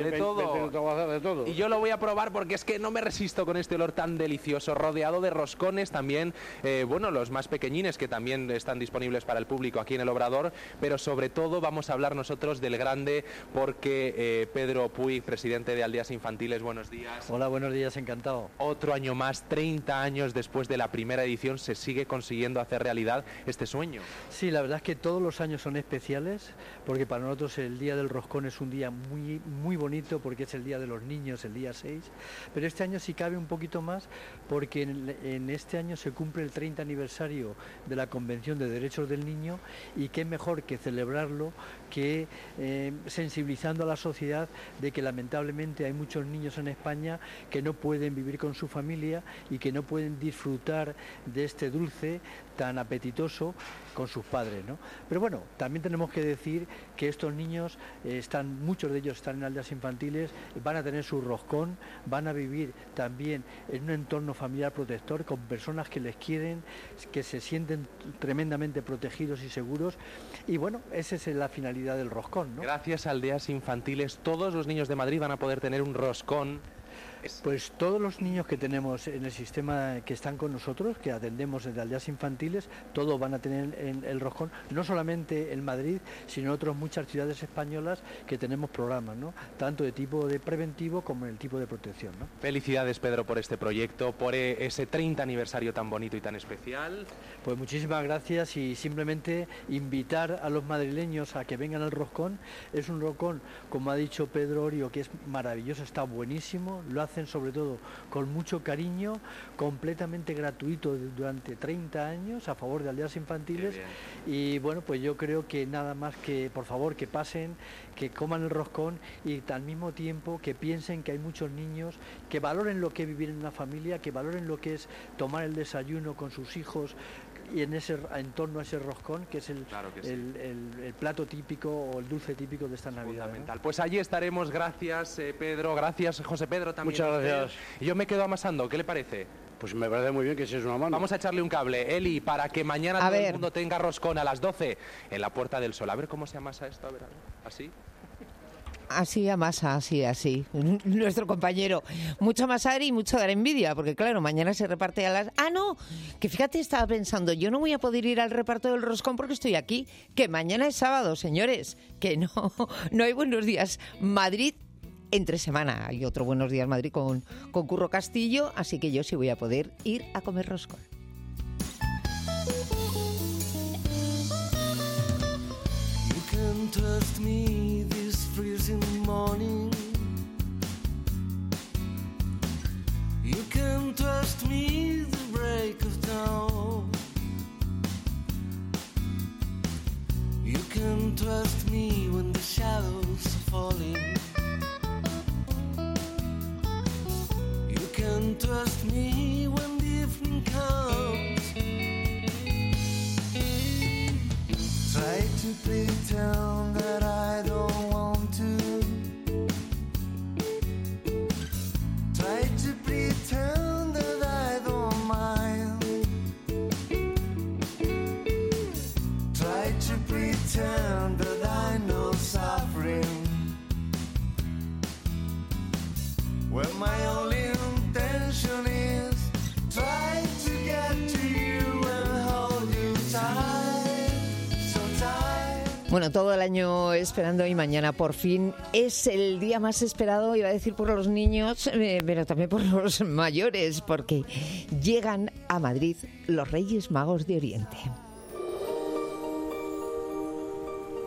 de todo. Y yo lo voy a probar porque es que no me resisto con este olor tan delicioso, rodeado de roscones también, bueno, los más pequeñines que también están disponibles para el público aquí en el Obrador, pero sobre todo vamos a hablar nosotros del grande porque Pedro Puig, presidente de Aldeas Infantiles, buenos días. Hola, buenos días, encantado. Otro año más, 30 años después de la primera edición, se sigue consiguiendo hacer realidad este sueño. Sí, la verdad es que todos los años son especiales porque para nosotros el Día del Roscón es un día muy, muy bonito porque es el Día de los Niños, el día 6, pero este año sí cabe un poquito más porque en este año se cumple el 30 aniversario de la Convención de Derechos del Niño y qué mejor que celebrarlo que sensibilizando a la sociedad de que lamentablemente hay muchos niños en España que no pueden vivir con su familia y que no pueden disfrutar de este dulce tan apetitoso con sus padres, ¿no? Pero bueno, también tenemos que decir que estos niños muchos de ellos están en aldeas infantiles, van a tener su roscón, van a vivir también en un entorno familiar protector con personas que les quieren, que se sienten tremendamente protegidos y seguros y bueno, esa es la finalidad del roscón, ¿no? Gracias a Aldeas Infantiles, todos los niños de Madrid van a poder tener un roscón. Pues todos los niños que tenemos en el sistema que están con nosotros, que atendemos desde Aldeas Infantiles, todos van a tener el roscón, no solamente en Madrid, sino en otras muchas ciudades españolas que tenemos programas, ¿no? Tanto de tipo de preventivo como en el tipo de protección, ¿no? Felicidades, Pedro, por este proyecto, por ese 30 aniversario tan bonito y tan especial. Pues muchísimas gracias y simplemente invitar a los madrileños a que vengan al roscón. Es un roscón, como ha dicho Pedro Orio, que es maravilloso, está buenísimo, lo hacen sobre todo con mucho cariño, completamente gratuito durante 30 años a favor de Aldeas Infantiles y bueno, pues yo creo que nada más que por favor que pasen, que coman el roscón y al mismo tiempo que piensen que hay muchos niños que valoren lo que es vivir en una familia, que valoren lo que es tomar el desayuno con sus hijos y en torno a ese roscón que es el plato típico o el dulce típico de esta Navidad. Fundamental. Pues allí estaremos, gracias Pedro, gracias José Pedro también. Muchas gracias. Y yo me quedo amasando, ¿qué le parece? Pues me parece muy bien que seas una mano. Vamos a echarle un cable, Eli, para que mañana todo el mundo tenga roscón a las 12 en la Puerta del Sol. A ver cómo se amasa esto, a ver, así. Así amasa, así. Nuestro compañero. Mucho amasar y mucho dar envidia, porque claro, mañana se reparte a las... ¡Ah, no! Que fíjate, estaba pensando, yo no voy a poder ir al reparto del roscón porque estoy aquí. Que mañana es sábado, señores. Que no hay Buenos Días Madrid entre semana. Hay otro Buenos Días Madrid con Curro Castillo, así que yo sí voy a poder ir a comer roscón. You can trust me this freezing morning. You can trust me the break of dawn. You can trust me when the shadows are falling. You can trust me when the evening comes. Try to pretend that I don't want to. Try to pretend that I don't mind. Try to pretend that I know suffering when my only intention is try to get to you and hold you tight, so tight. Bueno, todo el año esperando y mañana por fin es el día más esperado, iba a decir por los niños, pero también por los mayores, porque llegan a Madrid los Reyes Magos de Oriente.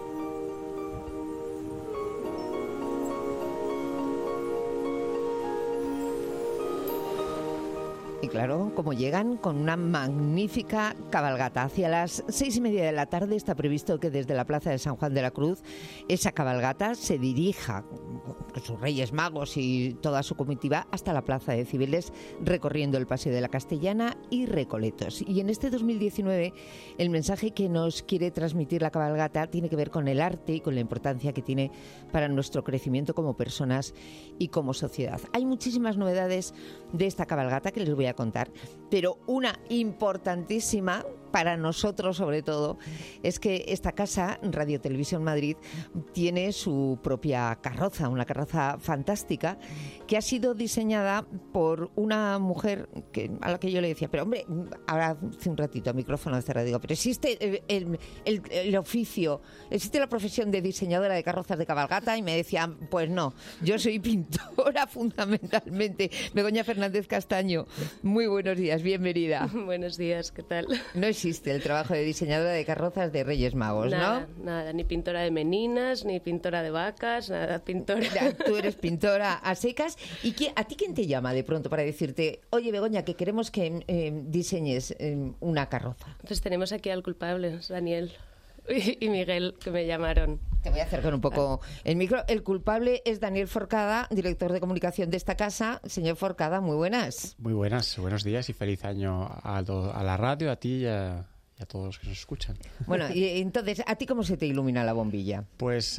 Y claro, como llegan con una magnífica cabalgata. Hacia las 6:30 de la tarde está previsto que desde la Plaza de San Juan de la Cruz esa cabalgata se dirija con sus Reyes Magos y toda su comitiva hasta la Plaza de Cibeles, recorriendo el Paseo de la Castellana y Recoletos. Y en este 2019 el mensaje que nos quiere transmitir la cabalgata tiene que ver con el arte y con la importancia que tiene para nuestro crecimiento como personas y como sociedad. Hay muchísimas novedades de esta cabalgata que les voy a contar, pero una importantísima para nosotros sobre todo es que esta casa, Radio Televisión Madrid, tiene su propia carroza, una carroza fantástica que ha sido diseñada por una mujer a la que yo le decía, pero hombre, ahora hace un ratito a micrófono cerrado, digo, pero existe el oficio, existe la profesión de diseñadora de carrozas de cabalgata, y me decía, pues no, yo soy pintora fundamentalmente. Begoña Fernández Castaño, muy buenos días, bienvenida. Buenos días, ¿qué tal? No existe el trabajo de diseñadora de carrozas de Reyes Magos, nada, ¿no? Nada, ni pintora de meninas, ni pintora de vacas, nada, pintora. Ya, tú eres pintora a secas. ¿Y a ti quién te llama de pronto para decirte, oye, Begoña, que queremos que diseñes una carroza? Pues tenemos aquí al culpable, Daniel y Miguel, que me llamaron. Te voy a acercar un poco el micro. El culpable es Daniel Forcada, director de comunicación de esta casa. Señor Forcada, muy buenas. Muy buenas, buenos días y feliz año a la radio, a ti y a todos los que nos escuchan. Bueno, y entonces, ¿a ti cómo se te ilumina la bombilla? Pues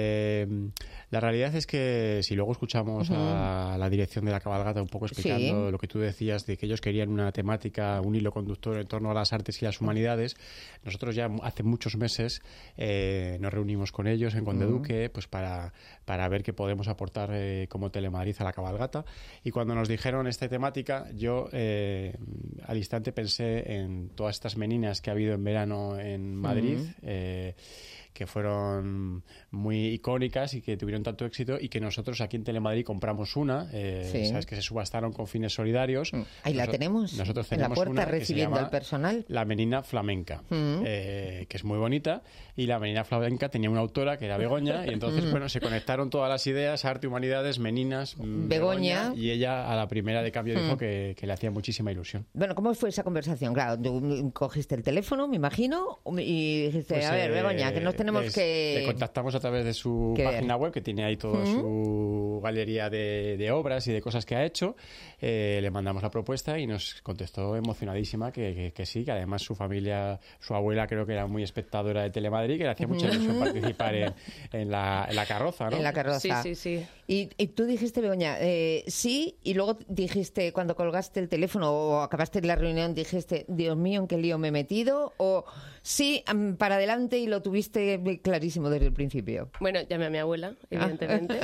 la realidad es que si luego escuchamos a la dirección de la cabalgata un poco explicando lo que tú decías de que ellos querían una temática, un hilo conductor en torno a las artes y las humanidades, nosotros ya hace muchos meses nos reunimos con ellos en Conde Duque pues para ver qué podemos aportar como Telemadrid a la cabalgata, y cuando nos dijeron esta temática yo al instante pensé en todas estas meninas que ha habido en verano en Madrid, que fueron muy icónicas y que tuvieron tanto éxito, y que nosotros aquí en Telemadrid compramos una, sabes que se subastaron con fines solidarios. Ahí la tenemos, nosotros en la tenemos puerta una recibiendo al personal. La menina flamenca, que es muy bonita, y la menina flamenca tenía una autora que era Begoña, y entonces bueno, se conectaron todas las ideas, arte, humanidades, meninas, Begoña, y ella a la primera de cambio dijo que le hacía muchísima ilusión. Bueno, ¿cómo fue esa conversación? Claro, tú cogiste el teléfono, me imagino, y dijiste, pues, a ver, Begoña, que nos tenemos que... Le contactamos a través de su página web, que tiene ahí toda su galería de obras y de cosas que ha hecho. Le mandamos la propuesta y nos contestó emocionadísima que sí, que además su familia, su abuela creo que era muy espectadora de Telemadrid, que le hacía mucha ilusión participar en la carroza, ¿no? En la carroza. Sí. Y tú dijiste, Begoña, sí, y luego dijiste, cuando colgaste el teléfono o acabaste la reunión, dijiste, Dios mío, ¿en qué lío me he metido? O sí, para adelante, y lo tuviste clarísimo desde el principio. Bueno, llamé a mi abuela, evidentemente.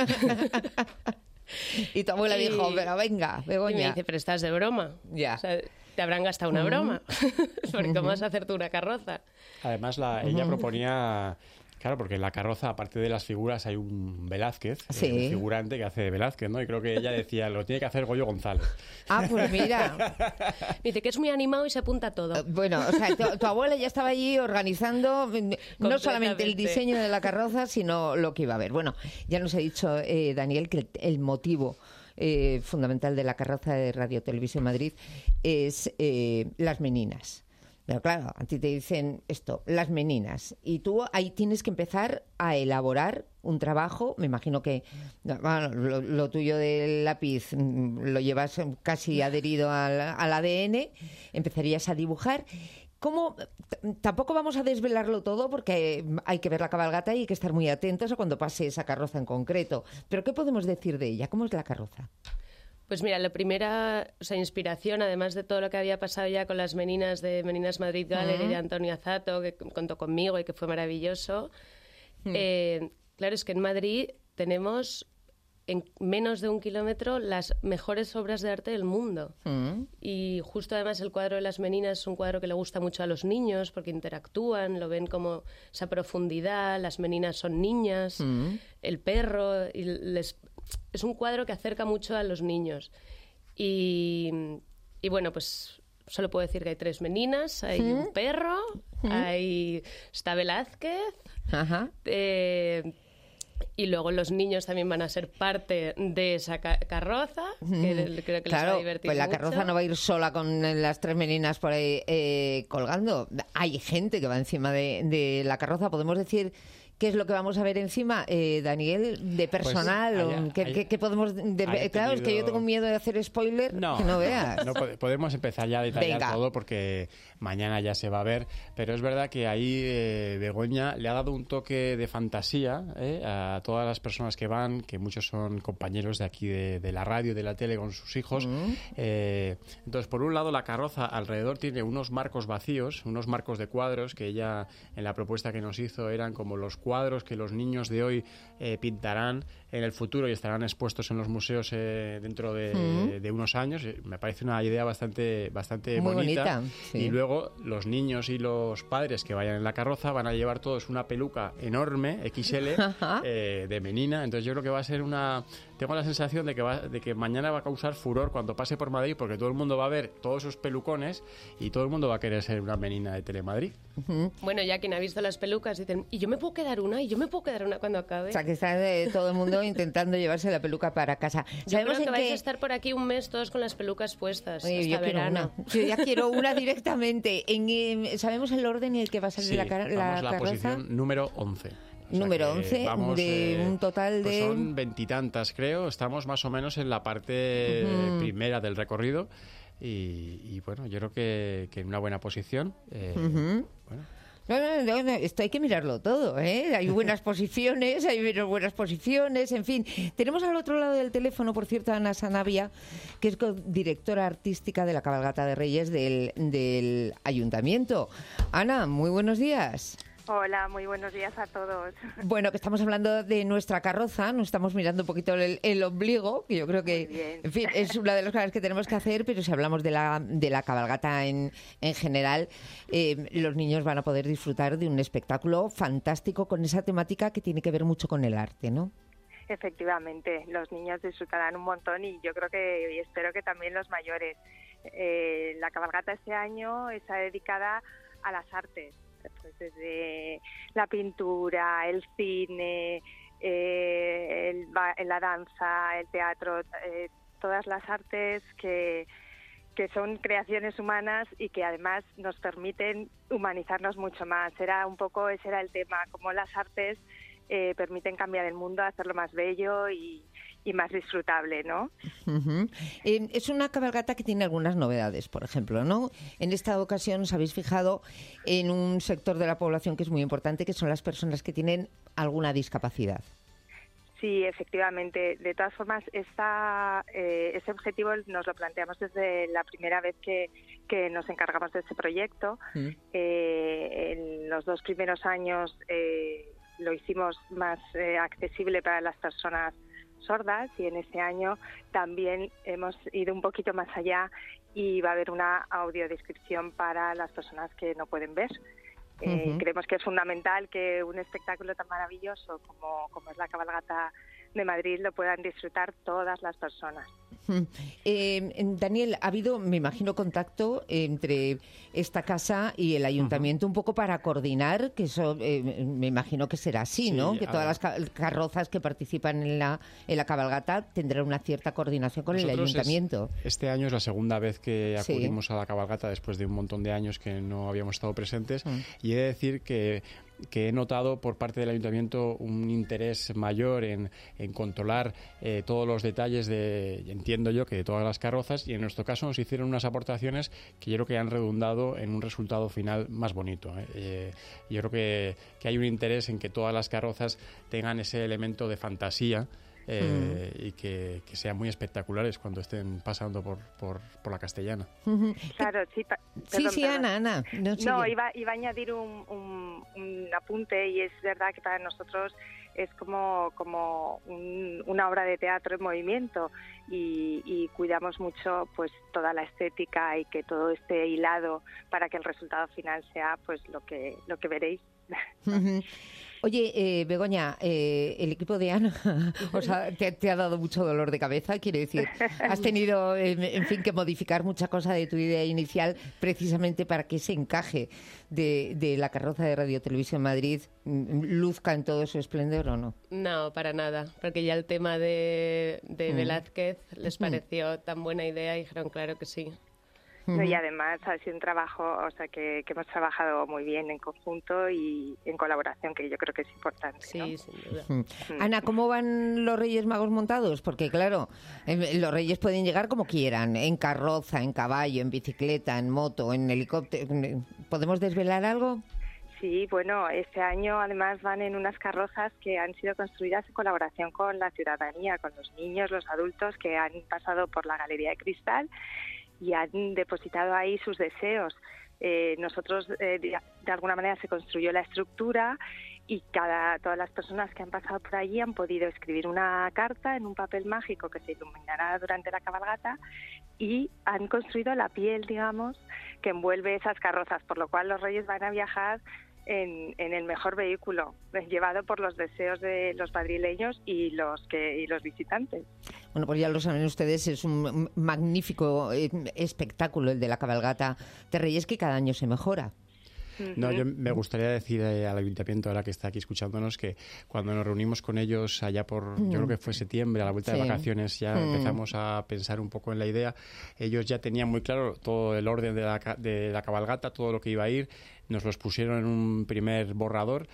Y tu abuela dijo, pero venga, Begoña. Y me dice, pero estás de broma. Ya. O sea, te habrán gastado una broma. Porque ¿cómo vas a hacer tú una carroza? Además, ella proponía... Claro, porque en la carroza, aparte de las figuras, hay un Velázquez, un figurante que hace de Velázquez, ¿no? Y creo que ella decía, lo tiene que hacer Goyo González. Ah, pues mira. Dice que es muy animado y se apunta todo. Bueno, o sea, tu abuela ya estaba allí organizando no solamente el diseño de la carroza, sino lo que iba a haber. Bueno, ya nos ha dicho Daniel que el motivo fundamental de la carroza de Radio Televisión Madrid es las meninas. Pero claro, a ti te dicen esto, las meninas, y tú ahí tienes que empezar a elaborar un trabajo. Me imagino que bueno, lo tuyo del lápiz lo llevas casi adherido al ADN, empezarías a dibujar. ¿Cómo? Tampoco vamos a desvelarlo todo porque hay que ver la cabalgata y hay que estar muy atentos a cuando pase esa carroza en concreto. Pero ¿qué podemos decir de ella? ¿Cómo es la carroza? Pues mira, la primera inspiración, además de todo lo que había pasado ya con las meninas de Meninas Madrid Gallery de Antonio Azato, que contó conmigo y que fue maravilloso. Claro, es que en Madrid tenemos en menos de 1 kilómetro las mejores obras de arte del mundo. Y justo además el cuadro de las meninas es un cuadro que le gusta mucho a los niños porque interactúan, lo ven como esa profundidad, las meninas son niñas, el perro, y es un cuadro que acerca mucho a los niños. Y bueno, pues solo puedo decir que hay 3 meninas, hay un perro, está Velázquez, Y luego los niños también van a ser parte de esa carroza, que creo que les va a divertir pues la mucho. carroza no va a ir sola con las 3 meninas por ahí colgando. Hay gente que va encima de la carroza. ¿Podemos decir qué es lo que vamos a ver encima, Daniel, de personal? ¿Qué podemos...? Claro, es que yo tengo miedo de hacer spoiler, que no veas. No, podemos empezar ya a detallar todo porque mañana ya se va a ver, pero es verdad que ahí Begoña le ha dado un toque de fantasía a todas las personas que van, que muchos son compañeros de aquí de la radio, de la tele con sus hijos. Entonces, por un lado, la carroza alrededor tiene unos marcos vacíos, unos marcos de cuadros que ella, en la propuesta que nos hizo, eran como los cuadros que los niños de hoy pintarán en el futuro y estarán expuestos en los museos dentro de unos años. Me parece una idea bastante muy bonita. Sí. Y luego los niños y los padres que vayan en la carroza van a llevar todos una peluca enorme, XL, de menina. Entonces yo creo que va a ser tengo la sensación de que mañana va a causar furor cuando pase por Madrid, porque todo el mundo va a ver todos esos pelucones y todo el mundo va a querer ser una menina de Telemadrid. Bueno, ya quien ha visto las pelucas dicen, ¿y yo me puedo quedar una? ¿Y yo me puedo quedar una cuando acabe? O sea, que está todo el mundo intentando llevarse la peluca para casa. Yo creo que vais a estar por aquí un mes todos con las pelucas puestas. Oye, hasta verano. Yo ya quiero una directamente. ¿Sabemos el orden en el que va a salir la vamos a la carroza? posición número 11. Número 11 de un total de... Pues son 20 y tantas, creo. Estamos más o menos en la parte primera del recorrido. Y bueno, yo creo que en una buena posición. Bueno. No, esto hay que mirarlo todo, ¿eh? Hay buenas posiciones, en fin. Tenemos al otro lado del teléfono, por cierto, a Ana Sanabia, que es directora artística de la Cabalgata de Reyes del Ayuntamiento. Ana, muy buenos días. Hola, muy buenos días a todos. Bueno, que estamos hablando de nuestra carroza, nos estamos mirando un poquito el ombligo, que yo creo que, en fin, es una de las cosas que tenemos que hacer, pero si hablamos de la cabalgata en general, los niños van a poder disfrutar de un espectáculo fantástico con esa temática que tiene que ver mucho con el arte, ¿no? Efectivamente, los niños disfrutarán un montón y yo creo que, y espero que también los mayores. La cabalgata este año está dedicada a las artes. Pues desde la pintura, el cine, la danza, el teatro, todas las artes que son creaciones humanas y que además nos permiten humanizarnos mucho más. Ese era el tema, cómo las artes permiten cambiar el mundo, hacerlo más bello y más disfrutable, ¿no? Es una cabalgata que tiene algunas novedades, por ejemplo, ¿no? En esta ocasión os habéis fijado en un sector de la población que es muy importante, que son las personas que tienen alguna discapacidad. Sí, efectivamente. De todas formas, ese objetivo nos lo planteamos desde la primera vez que nos encargamos de este proyecto. En los 2 primeros años lo hicimos más accesible para las personas sordas y en este año también hemos ido un poquito más allá y va a haber una audiodescripción para las personas que no pueden ver. Creemos que es fundamental que un espectáculo tan maravilloso como es la Cabalgata de Madrid lo puedan disfrutar todas las personas. Daniel, ha habido, me imagino, contacto entre esta casa y el ayuntamiento un poco para coordinar, que eso me imagino que será así, ¿no? Que todas las carrozas que participan en la cabalgata tendrán una cierta coordinación con el ayuntamiento. Este año es la segunda vez que acudimos a la cabalgata después de un montón de años que no habíamos estado presentes y he de decir que he notado por parte del ayuntamiento un interés mayor en controlar todos los detalles entiendo yo, que de todas las carrozas, y en nuestro caso nos hicieron unas aportaciones que yo creo que han redundado en un resultado final más bonito. Yo creo que hay un interés en que todas las carrozas tengan ese elemento de fantasía y que sean muy espectaculares cuando estén pasando por la Castellana. Claro, sí. Perdón. Ana. No, iba a añadir un apunte, y es verdad que para nosotros es como una obra de teatro en movimiento y cuidamos mucho pues toda la estética y que todo esté hilado para que el resultado final sea pues lo que veréis. Oye, Begoña, el equipo de Ana, o sea, te ha dado mucho dolor de cabeza, quiero decir, has tenido, en fin, que modificar mucha cosa de tu idea inicial precisamente para que ese encaje de la carroza de Radio Televisión Madrid luzca en todo su esplendor, ¿o no? No, para nada, porque ya el tema de Velázquez les pareció tan buena idea y dijeron claro que sí. No, y además ha sido un trabajo, o sea, que hemos trabajado muy bien en conjunto y en colaboración, que yo creo que es importante. Sí, ¿no? sin duda. Ana, ¿cómo van los Reyes Magos montados? Porque claro, los Reyes pueden llegar como quieran, en carroza, en caballo, en bicicleta, en moto, en helicóptero. ¿Podemos desvelar algo? Sí, bueno, este año además van en unas carrozas que han sido construidas en colaboración con la ciudadanía, con los niños, los adultos que han pasado por la Galería de Cristal y han depositado ahí sus deseos. Nosotros, de alguna manera, se construyó la estructura y todas las personas que han pasado por allí han podido escribir una carta en un papel mágico que se iluminará durante la cabalgata y han construido la piel, digamos, que envuelve esas carrozas, por lo cual los reyes van a viajar en el mejor vehículo, llevado por los deseos de los madrileños y los visitantes. Bueno, pues ya lo saben ustedes, es un magnífico espectáculo el de la cabalgata de Reyes que cada año se mejora. No, yo me gustaría decir al ayuntamiento, ahora que está aquí escuchándonos, que cuando nos reunimos con ellos allá por, yo creo que fue septiembre, a la vuelta de vacaciones, ya empezamos a pensar un poco en la idea. Ellos ya tenían muy claro todo el orden de la cabalgata, todo lo que iba a ir. Nos los pusieron en un primer borrador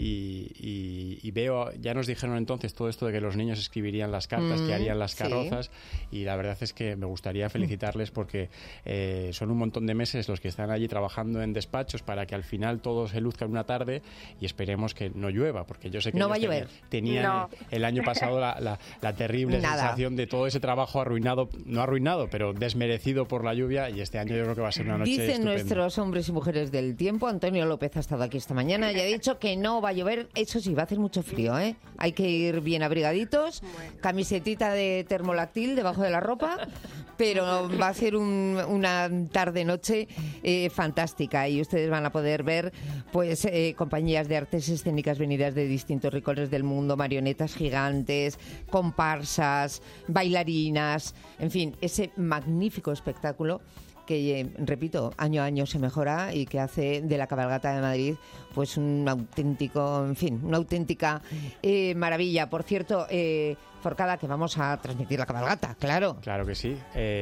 y veo, ya nos dijeron entonces todo esto de que los niños escribirían las cartas, que harían las carrozas, y la verdad es que me gustaría felicitarles porque son un montón de meses los que están allí trabajando en despachos para que al final todo se luzca en una tarde y esperemos que no llueva, porque yo sé que no va a llover. tenían el año pasado la terrible sensación de todo ese trabajo arruinado, no arruinado, pero desmerecido por la lluvia, y este año yo creo que va a ser una noche Dicen estupenda. nuestros hombres y mujeres del tiempo, Antonio López ha estado aquí esta mañana y ha dicho que no va a llover. Eso sí, va a hacer mucho frío, ¿eh? Hay que ir bien abrigaditos, camisetita de termolactil debajo de la ropa, pero va a ser una tarde-noche fantástica y ustedes van a poder ver pues compañías de artes escénicas venidas de distintos rincones del mundo, marionetas gigantes, comparsas, bailarinas, en fin, ese magnífico espectáculo que, repito, año a año se mejora y que hace de la cabalgata de Madrid pues un auténtico, en fin, una auténtica maravilla. Por cierto, Forcada, que vamos a transmitir la cabalgata, claro. Claro que sí.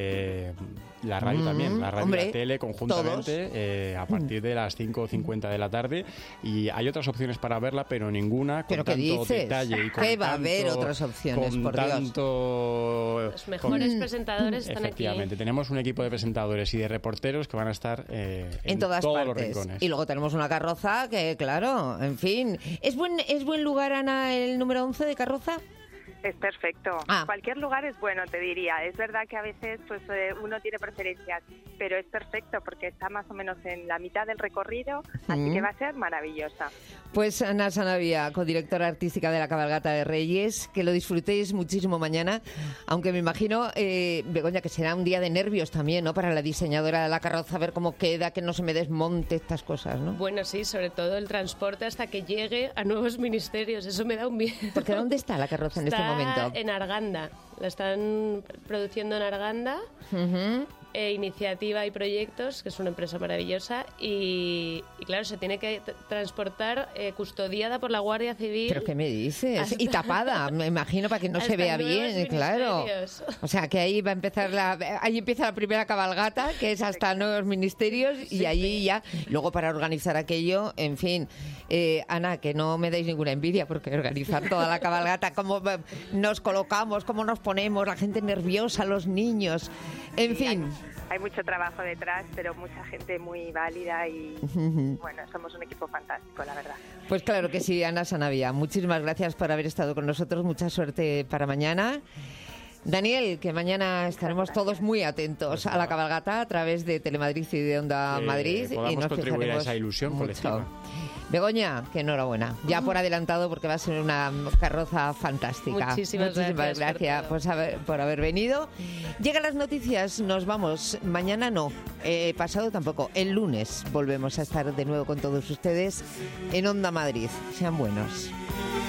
La radio también, la radio y la tele conjuntamente, a partir de las 5:50 de la tarde. Y hay otras opciones para verla, pero ninguna con ¿Pero qué tanto dices? detalle. Y con ¿Qué va a haber otras opciones, con por Dios? tanto, Los mejores presentadores están aquí. Efectivamente, tenemos un equipo de presentadores y de reporteros que van a estar en todas todos partes. los rincones. Y luego tenemos una carroza que, claro, en fin. ¿Es buen lugar, Ana, el número 11 de carroza? Es perfecto. Cualquier lugar es bueno, te diría. Es verdad que a veces pues uno tiene preferencias, pero es perfecto porque está más o menos en la mitad del recorrido, así que va a ser maravillosa. Pues Ana Sanabia, codirectora artística de la Cabalgata de Reyes, que lo disfrutéis muchísimo mañana, aunque me imagino, Begoña, que será un día de nervios también, ¿no? Para la diseñadora de la carroza, ver cómo queda, que no se me desmonte estas cosas, ¿no? Bueno, sí, sobre todo el transporte hasta que llegue a nuevos ministerios, eso me da un miedo. Porque ¿dónde está la carroza en este momento? En Arganda, la están produciendo en Arganda. Iniciativa y Proyectos, que es una empresa maravillosa, y claro, se tiene que transportar custodiada por la Guardia Civil. ¿Pero qué me dices? Y tapada, me imagino, para que no se vea bien, claro. O sea, que ahí va a empezar ahí empieza la primera cabalgata, que es hasta nuevos ministerios, y allí ya, luego para organizar aquello, en fin. Ana, que no me dais ninguna envidia, porque organizar toda la cabalgata, cómo nos colocamos, cómo nos ponemos, la gente nerviosa, los niños, en fin. Hay mucho trabajo detrás, pero mucha gente muy válida y bueno, somos un equipo fantástico, la verdad. Pues claro que sí, Ana Sanabia. Muchísimas gracias por haber estado con nosotros. Mucha suerte para mañana. Daniel, que mañana estaremos todos muy atentos a la cabalgata a través de Telemadrid y de Onda Madrid. Podamos y nos contribuir a fijaremos esa ilusión mucho. colectiva. Begoña, que enhorabuena. Ya por adelantado, porque va a ser una carroza fantástica. Muchísimas gracias por haber venido. Llegan las noticias, nos vamos. Mañana no, pasado tampoco. El lunes volvemos a estar de nuevo con todos ustedes en Onda Madrid. Sean buenos.